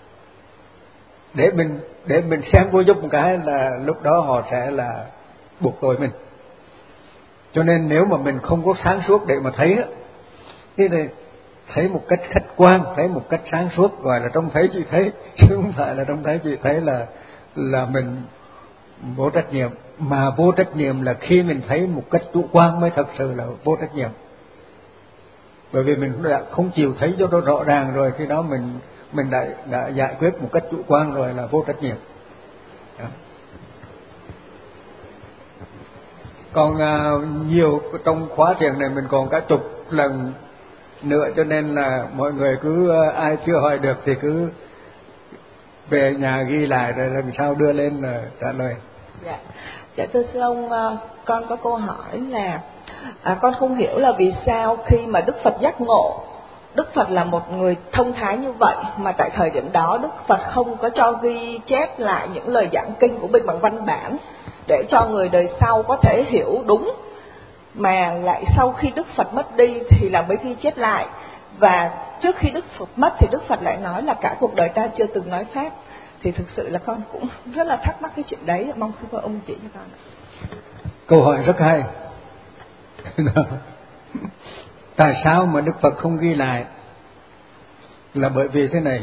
để mình để mình xem vô giúp một cái là lúc đó họ sẽ là buộc tội mình. Cho nên nếu mà mình không có sáng suốt để mà thấy á, thì thấy một cách khách quan, thấy một cách sáng suốt, gọi là trông thấy chị thấy, chứ không phải là trông thấy chị thấy là là mình vô trách nhiệm. Mà vô trách nhiệm là khi mình thấy một cách chủ quan mới thật sự là vô trách nhiệm. Bởi vì mình đã không chịu thấy cho nó rõ ràng rồi, khi đó mình mình đã đã giải quyết một cách chủ quan rồi là vô trách nhiệm. Đó. Còn à, nhiều trong khóa thiền này mình còn cả chục lần nữa, cho nên là mọi người cứ ai chưa hỏi được thì cứ về nhà ghi lại rồi làm sao đưa lên là trả lời. Dạ, dạ thưa sư ông, con có câu hỏi là à, con không hiểu là vì sao khi mà Đức Phật giác ngộ, Đức Phật là một người thông thái như vậy, mà tại thời điểm đó Đức Phật không có cho ghi chép lại những lời giảng kinh của mình bằng văn bản để cho người đời sau có thể hiểu đúng, mà lại sau khi Đức Phật mất đi thì là mới ghi chép lại. Và trước khi Đức Phật mất thì Đức Phật lại nói là cả cuộc đời ta chưa từng nói pháp. Thì thực sự là con cũng rất là thắc mắc cái chuyện đấy, mong sư phụ ông chỉ cho con. Câu hỏi rất hay. Tại sao mà Đức Phật không ghi lại? Là bởi vì thế này.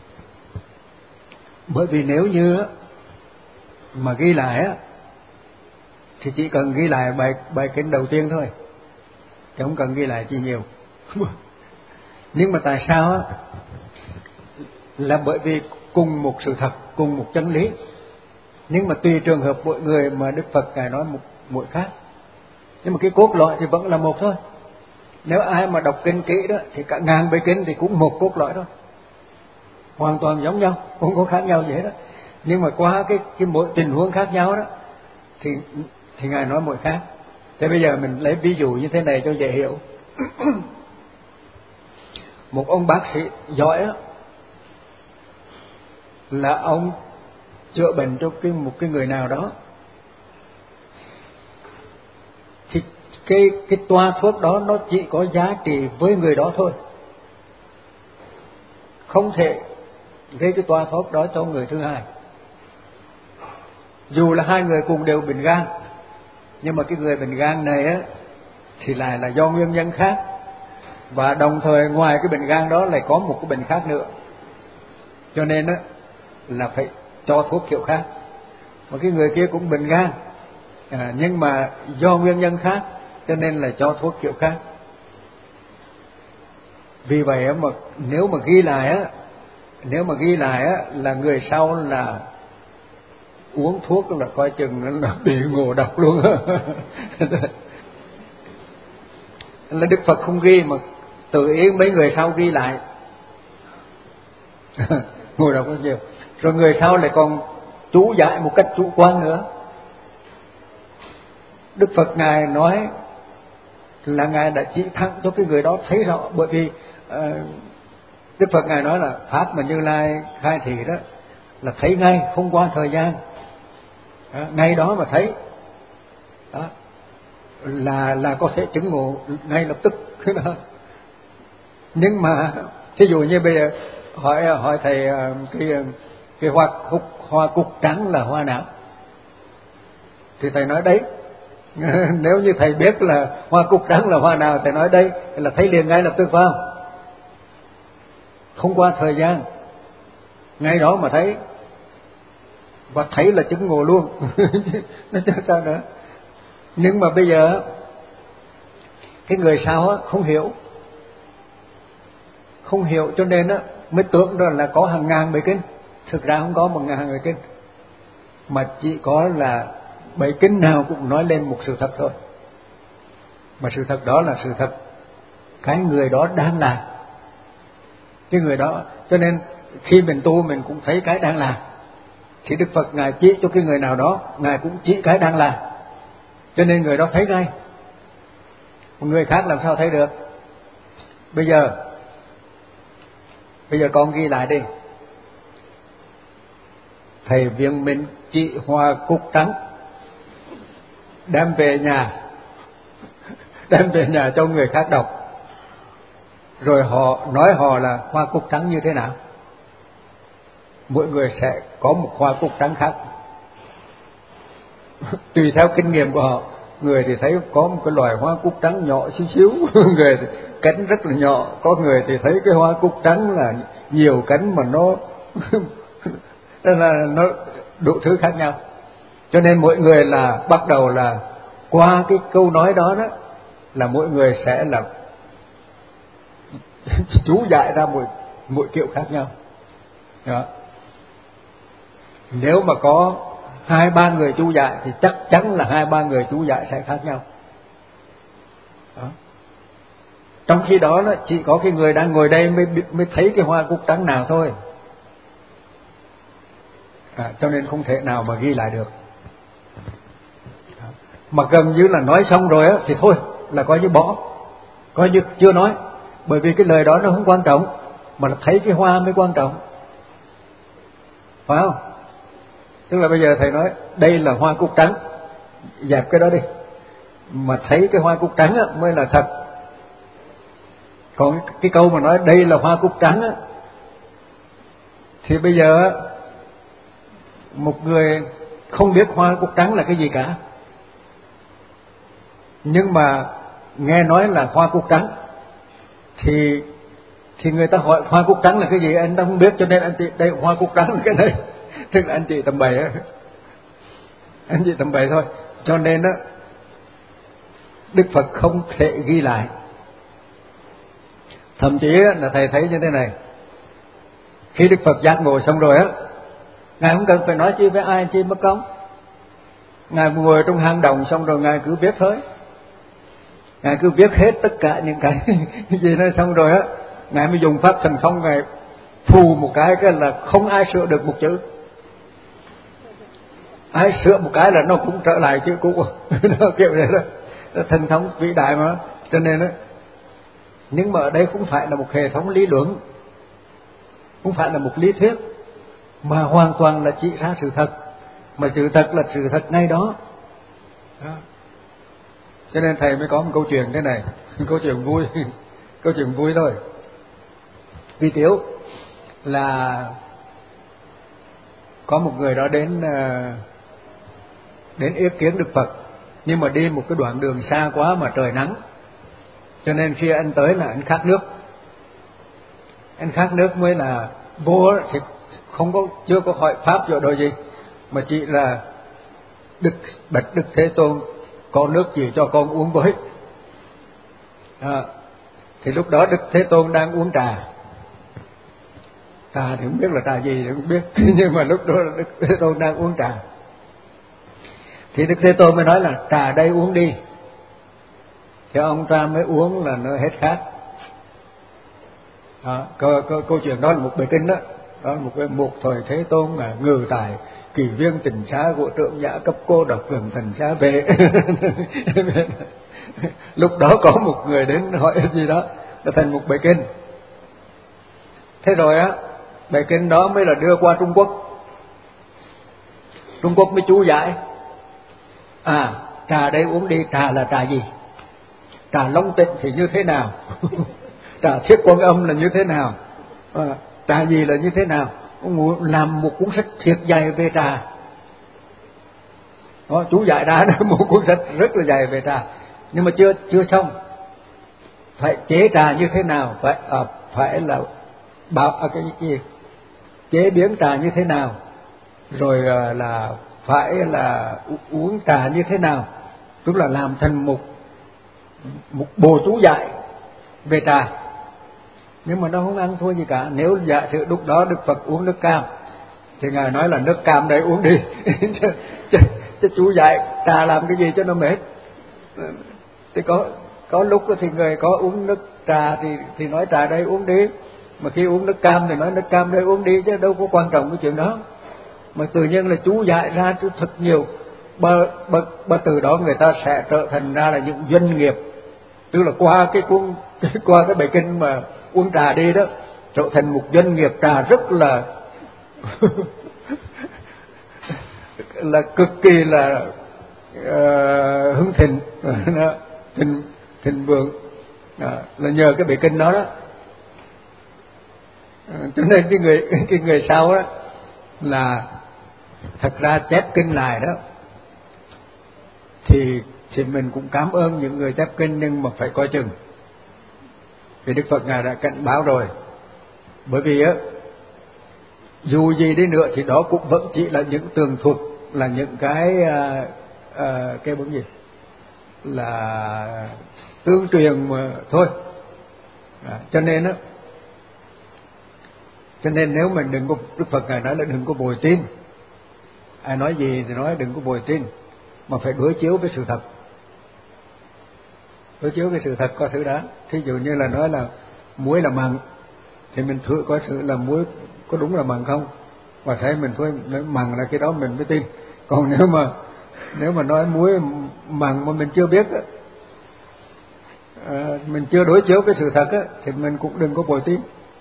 Bởi vì nếu như mà ghi lại á thì chỉ cần ghi lại bài bài kinh đầu tiên thôi, chứ không cần ghi lại chi nhiều. Nhưng mà tại sao á? Là bởi vì cùng một sự thật, cùng một chân lý, nhưng mà tùy trường hợp mỗi người mà Đức Phật Ngài nói một mỗi khác. Nhưng mà cái cốt lõi thì vẫn là một thôi. Nếu ai mà đọc kinh kỹ đó thì cả ngàn bài kinh thì cũng một cốt lõi thôi, hoàn toàn giống nhau, không có khác nhau gì hết đó. Nhưng mà qua cái cái mỗi tình huống khác nhau đó thì thì Ngài nói mỗi khác. Thế bây giờ mình lấy ví dụ như thế này cho dễ hiểu. Một ông bác sĩ giỏi đó, là ông chữa bệnh cho cái một cái người nào đó, thì cái cái toa thuốc đó nó chỉ có giá trị với người đó thôi, không thể gây cái toa thuốc đó cho người thứ hai. Dù là hai người cùng đều bệnh gan, nhưng mà cái người bệnh gan này á thì lại là do nguyên nhân khác, và đồng thời ngoài cái bệnh gan đó lại có một cái bệnh khác nữa, cho nên á là phải cho thuốc kiểu khác. Mà cái người kia cũng bệnh gan, à, nhưng mà do nguyên nhân khác cho nên là cho thuốc kiểu khác. Vì vậy á, mà nếu mà ghi lại á, nếu mà ghi lại á là người sau là uống thuốc là coi chừng nó bị ngộ độc luôn. Là Đức Phật không ghi mà tự ý mấy người sau ghi lại. Ngộ độc rất nhiều. Rồi người sau lại còn chú giải một cách chủ quan nữa. Đức Phật Ngài nói là Ngài đã chỉ thẳng cho cái người đó thấy rõ, bởi vì uh, Đức Phật Ngài nói là pháp mà Như Lai khai thị đó là thấy ngay, không qua thời gian, đó, ngay đó mà thấy, đó là là có thể chứng ngộ ngay lập tức. Nhưng mà thí dụ như bây giờ hỏi hỏi thầy cái cái hoa cúc hoa cúc trắng là hoa nào, thì thầy nói đấy. Nếu như thầy biết là hoa cúc trắng là hoa nào, thầy nói đây là thấy liền ngay lập tức, phải không? Không qua thời gian, ngay đó mà thấy, và thấy là chứng ngộ luôn. Nó chứ sao nữa. Nhưng mà bây giờ cái người sau á không hiểu, không hiểu cho nên á mới tưởng rằng là có hàng ngàn bài kinh. Thực ra không có một ngàn bài kinh, mà chỉ có là bài kinh nào cũng nói lên một sự thật thôi. Mà sự thật đó là sự thật cái người đó đang làm, cái người đó. Cho nên khi mình tu mình cũng thấy cái đang làm, thì Đức Phật Ngài chỉ cho cái người nào đó, Ngài cũng chỉ cái đang làm, cho nên người đó thấy ngay. Một người khác làm sao thấy được? Bây giờ Bây giờ con ghi lại đi. Thầy Viên Minh chỉ hoa cúc trắng, đem về nhà, đem về nhà cho người khác đọc, rồi họ nói họ là hoa cúc trắng như thế nào. Mỗi người sẽ có một hoa cúc trắng khác, tùy theo kinh nghiệm của họ. Người thì thấy có một cái loài hoa cúc trắng nhỏ xíu xíu, người thì cánh rất là nhỏ, có người thì thấy cái hoa cúc trắng là nhiều cánh mà nó là nó đủ thứ khác nhau. Cho nên mỗi người là bắt đầu là qua cái câu nói đó đó là mỗi người sẽ là chú giải ra mỗi mỗi kiểu khác nhau. Đó. Nếu mà có hai ba người chú giải thì chắc chắn là hai ba người chú giải sẽ khác nhau. Đó. Trong khi đó, đó chỉ có cái người đang ngồi đây mới mới thấy cái hoa cúc trắng nào thôi. À, cho nên không thể nào mà ghi lại được. Mà gần như là nói xong rồi á thì thôi là coi như bỏ, coi như chưa nói, bởi vì cái lời đó nó không quan trọng, mà là thấy cái hoa mới quan trọng, phải không? Tức là bây giờ thầy nói đây là hoa cúc trắng, dẹp cái đó đi, mà thấy cái hoa cúc trắng á mới là thật. Còn cái câu mà nói đây là hoa cúc trắng á, thì bây giờ một người không biết hoa cúc trắng là cái gì cả, nhưng mà nghe nói là hoa cúc trắng thì thì người ta hỏi hoa cúc trắng là cái gì, anh ta không biết, cho nên anh chị đây hoa cúc trắng là cái này. Tức là anh chị tầm bậy á, anh chị tầm bậy thôi. Cho nên á Đức Phật không thể ghi lại. Thậm chí là thầy thấy như thế này, khi Đức Phật giác ngộ xong rồi á, Ngài không cần phải nói chi với ai chi mất công. Ngài ngồi trong hang động xong rồi Ngài cứ viết thôi, Ngài cứ viết hết tất cả những cái gì nó xong rồi á, Ngài mới dùng pháp thần thông, Ngài phù một cái cái là không ai sửa được một chữ, ai sửa một cái là nó cũng trở lại chữ cũ. Nó kiểu này đó, đó thần thông vĩ đại mà. Cho nên đó, nhưng mà ở đây không phải là một hệ thống lý luận, không phải là một lý thuyết, mà hoàn toàn là chỉ ra sự thật, mà sự thật là sự thật ngay đó. Đó. Cho nên thầy mới có một câu chuyện thế này, câu chuyện vui, câu chuyện vui thôi. Vi Tiếu là có một người đó đến đến ý kiến Đức Phật, nhưng mà đi một cái đoạn đường xa quá mà trời nắng, cho nên khi anh tới là anh khát nước. Anh khát nước mới là vô thì không có, chưa có hỏi pháp do đồ gì, mà chỉ là Đức bạch Đức Thế Tôn có nước gì cho con uống với. À, thì lúc đó Đức Thế Tôn đang uống trà, trà thì không biết là trà gì thì không biết, nhưng mà lúc đó là Đức Thế Tôn đang uống trà. Thì Đức Thế Tôn mới nói là trà đây uống đi, thì ông ta mới uống là nó hết khát. À, câu, câu, câu chuyện đó là một bài kinh đó, đó là một cái một thời Thế Tôn là ngự tại kỳ viên tình xá của trưởng giả cấp cô độc gần tình xá về. Lúc đó có một người đến hỏi gì đó, là thành một bài kinh. Thế rồi á, bài kinh đó mới là đưa qua Trung Quốc. Trung Quốc mới chú giải. À, trà đây uống đi, trà là trà gì? Trà Long Tịnh thì như thế nào? Trà Thiết Quan Âm là như thế nào? À, trà gì là như thế nào? Ông làm một cuốn sách thiệt dày về trà. Đó, chú giải ra một cuốn sách rất là dày về trà, nhưng mà chưa chưa xong. Phải chế trà như thế nào? Phải à, phải là bảo à, cái gì? Chế biến trà như thế nào? Rồi à, là phải là uống trà như thế nào? Tức là làm thành một một bộ chú giải về trà. Nhưng mà nó không ăn thua gì cả. Nếu giả sử lúc đó Đức Phật uống nước cam thì Ngài nói là nước cam đấy uống đi. chứ, chứ, chứ chú dạy trà làm cái gì cho nó mệt. Thì có có lúc thì người có uống nước trà thì thì nói trà đây uống đi, mà khi uống nước cam thì nói nước cam đây uống đi, chứ đâu có quan trọng cái chuyện đó. Mà tự nhiên là chú dạy ra thật nhiều, và, và, và từ đó người ta sẽ trở thành ra là những doanh nghiệp. Tức là qua cái cuốn qua cái bài kinh mà uống trà đi đó, trở thành một doanh nghiệp trà rất là là cực kỳ là uh, hưng thịnh, thịnh thịnh vượng, à, là nhờ cái bài kinh đó đó. À, cho nên cái người cái người sau đó là thật ra chép kinh lại đó thì thì mình cũng cảm ơn những người chép kinh, nhưng mà phải coi chừng. Vì Đức Phật Ngài đã cảnh báo rồi. Bởi vì á, dù gì đi nữa thì đó cũng vẫn chỉ là những tường thuật, là những cái à, à, cái bứng gì là tương truyền mà thôi. À, cho nên á, cho nên nếu mình đừng có, Đức Phật Ngài nói là đừng có bồi tin. Ai nói gì thì nói đừng có bồi tin, mà phải đối chiếu với sự thật. Đối chiếu với sự thật có thứ đó. Thí dụ như là nói là muối là mặn thì mình thử có sự là muối có đúng là mặn không, và thấy mình thôi nói mặn là cái đó mình mới tin. Còn nếu mà nếu mà nói muối mặn mà mình chưa biết á, à, mình chưa đối chiếu với sự thật á, thì mình cũng đừng có bồi tin.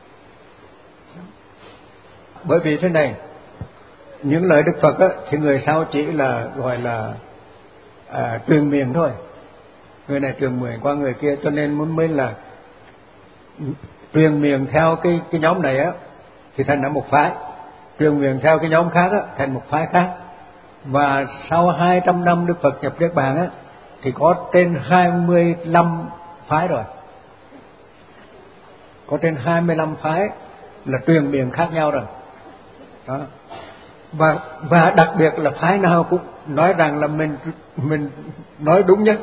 Bởi vì thế này, những lời Đức Phật á, thì người sau chỉ là gọi là à, truyền miệng thôi. Người này truyền miệng qua người kia, cho nên muốn mới là truyền miệng theo cái cái nhóm này á thì thành ra một phái, truyền miệng theo cái nhóm khác á thành một phái khác. Và sau hai trăm năm Đức Phật nhập Niết Bàn á thì có trên hai mươi lăm phái rồi, có trên hai mươi lăm phái là truyền miệng khác nhau rồi đó. Và và đặc biệt là phái nào cũng nói rằng là mình mình nói đúng nhất,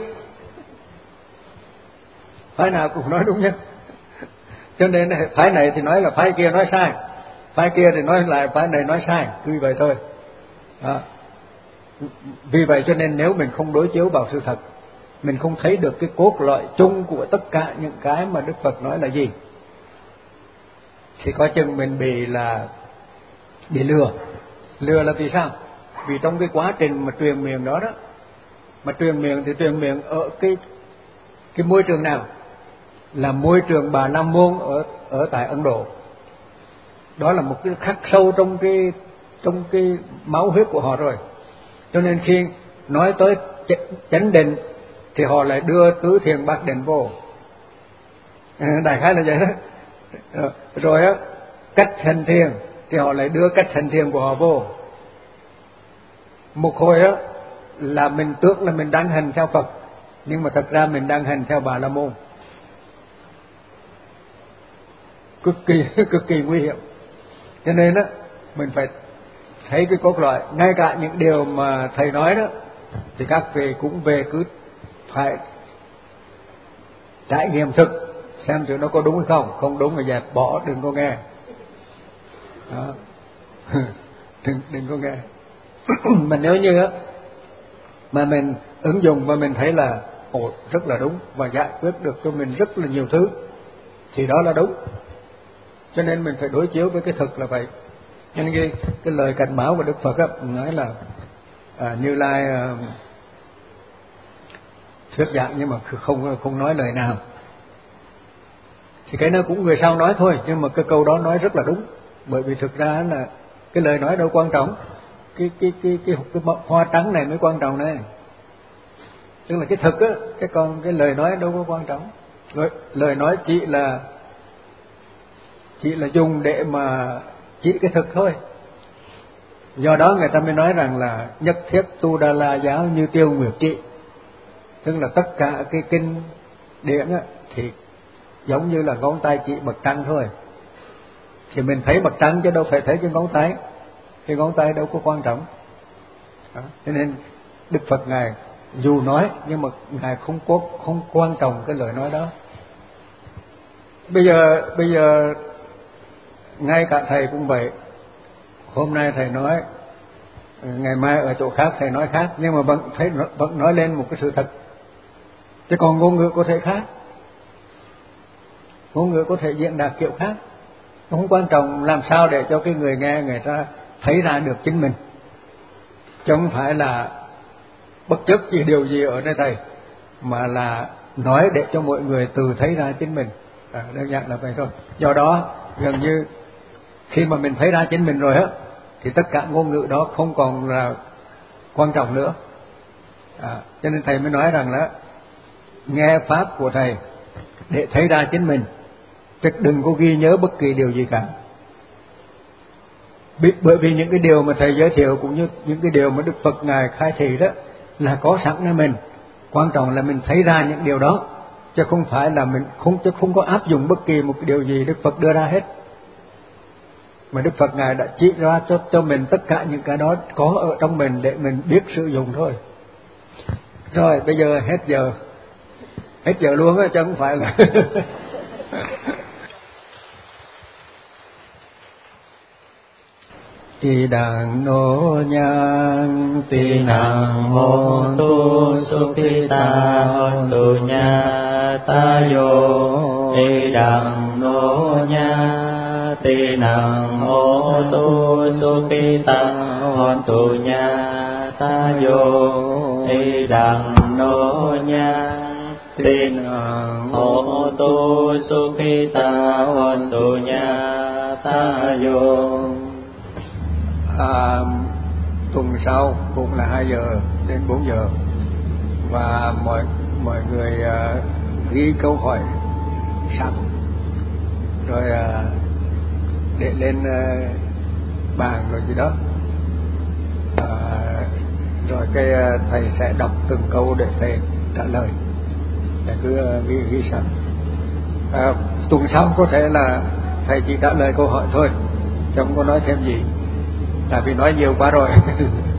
phái nào cũng nói đúng nhất. Cho nên phái này thì nói là phái kia nói sai, phái kia thì nói lại phái này nói sai, cứ vậy thôi đó. Vì vậy cho nên nếu mình không đối chiếu vào sự thật, mình không thấy được cái cốt lõi chung của tất cả những cái mà Đức Phật nói là gì, thì có chừng mình bị là bị lừa. Lừa là vì sao? Vì trong cái quá trình mà truyền miệng đó đó, mà truyền miệng thì truyền miệng ở cái cái môi trường nào? Là môi trường Bà La Môn ở ở tại Ấn Độ. Đó là một cái khắc sâu trong cái trong cái máu huyết của họ rồi. Cho nên khi nói tới chánh định thì họ lại đưa tứ thiền bát định vô. Đại khái là vậy đó. Rồi á, cách hành thiền thì họ lại đưa cách hành thiền của họ vô. Một hồi á là mình tưởng là mình đang hành theo Phật, nhưng mà thật ra mình đang hành theo Bà La Môn. Cực kỳ cực kỳ nguy hiểm. Cho nên á mình phải thấy cái cốt lõi. Ngay cả những điều mà thầy nói đó thì các vị cũng về cứ phải trải nghiệm thực xem thử nó có đúng hay không. Không đúng thì dẹp bỏ, đừng có nghe đó. đừng đừng có nghe. Mà nếu như á mà mình ứng dụng và mình thấy là ồ rất là đúng và giải quyết được cho mình rất là nhiều thứ thì đó là đúng. Cho nên mình phải đối chiếu với cái thực là vậy. Nên cái cái lời cảnh báo của Đức Phật á, nói là à, Như Lai à, thuyết giảng nhưng mà không không nói lời nào. Thì cái đó cũng người sau nói thôi, nhưng mà cái câu đó nói rất là đúng, bởi vì thực ra là cái lời nói đâu quan trọng, cái cái cái cái, cái, cái hoa trắng này mới quan trọng này. Tức là cái thực á, cái còn cái lời nói đâu có quan trọng. Lời, lời nói chỉ là chỉ là dùng để mà chỉ cái thực thôi. Do đó người ta mới nói rằng là nhất thiết tu đà la giáo như tiêu nguyệt trị. Tức là tất cả cái kinh điển á thì giống như là ngón tay chỉ bậc trăng thôi. Thì mình thấy bậc trăng chứ đâu phải thấy cái ngón tay. Cái ngón tay đâu có quan trọng. Đó. Cho nên Đức Phật Ngài dù nói nhưng mà Ngài không có không quan trọng cái lời nói đó. Bây giờ bây giờ ngay cả thầy cũng vậy. Hôm nay thầy nói, ngày mai ở chỗ khác thầy nói khác, nhưng mà vẫn thấy vẫn nói lên một cái sự thật. Chứ còn ngôn ngữ có thể khác, ngôn ngữ có thể diễn đạt kiểu khác. Không quan trọng làm sao để cho cái người nghe người ta thấy ra được chính mình, chứ không phải là bất chấp gì điều gì ở đây thầy, mà là nói để cho mọi người tự thấy ra chính mình. À, đơn giản là vậy thôi. Do đó gần như khi mà mình thấy ra chính mình rồi á, thì tất cả ngôn ngữ đó không còn là quan trọng nữa. À, cho nên thầy mới nói rằng là nghe pháp của thầy để thấy ra chính mình, chứ đừng có ghi nhớ bất kỳ điều gì cả. Bởi vì những cái điều mà thầy giới thiệu cũng như những cái điều mà Đức Phật Ngài khai thị đó là có sẵn ở mình. Quan trọng là mình thấy ra những điều đó, chứ không phải là mình không chứ không có áp dụng bất kỳ một cái điều gì Đức Phật đưa ra hết. Mà Đức Phật Ngài đã chỉ ra cho cho mình tất cả những cái đó có ở trong mình để mình biết sử dụng thôi. Rồi bây giờ hết giờ, hết giờ luôn á, chứ không phải là Ti đằng nô nhang ti năng hô tu sukhita hontu nha ta yo. Ti đằng nô nha ti năng hô tu sukhita hontu nha ta yo. Ti đằng nô nha ti năng hô tu sukhita hontu nha ta yo. À, tuần sau cũng là hai giờ đến bốn giờ, và mọi mọi người uh, ghi câu hỏi sẵn rồi uh, để lên uh, bàn rồi gì đó, uh, rồi cái uh, thầy sẽ đọc từng câu để thầy trả lời. Thầy cứ uh, ghi ghi sẵn. Uh, tuần sau có thể là thầy chỉ trả lời câu hỏi thôi, chứ không có nói thêm gì, tại vì nói nhiều quá rồi.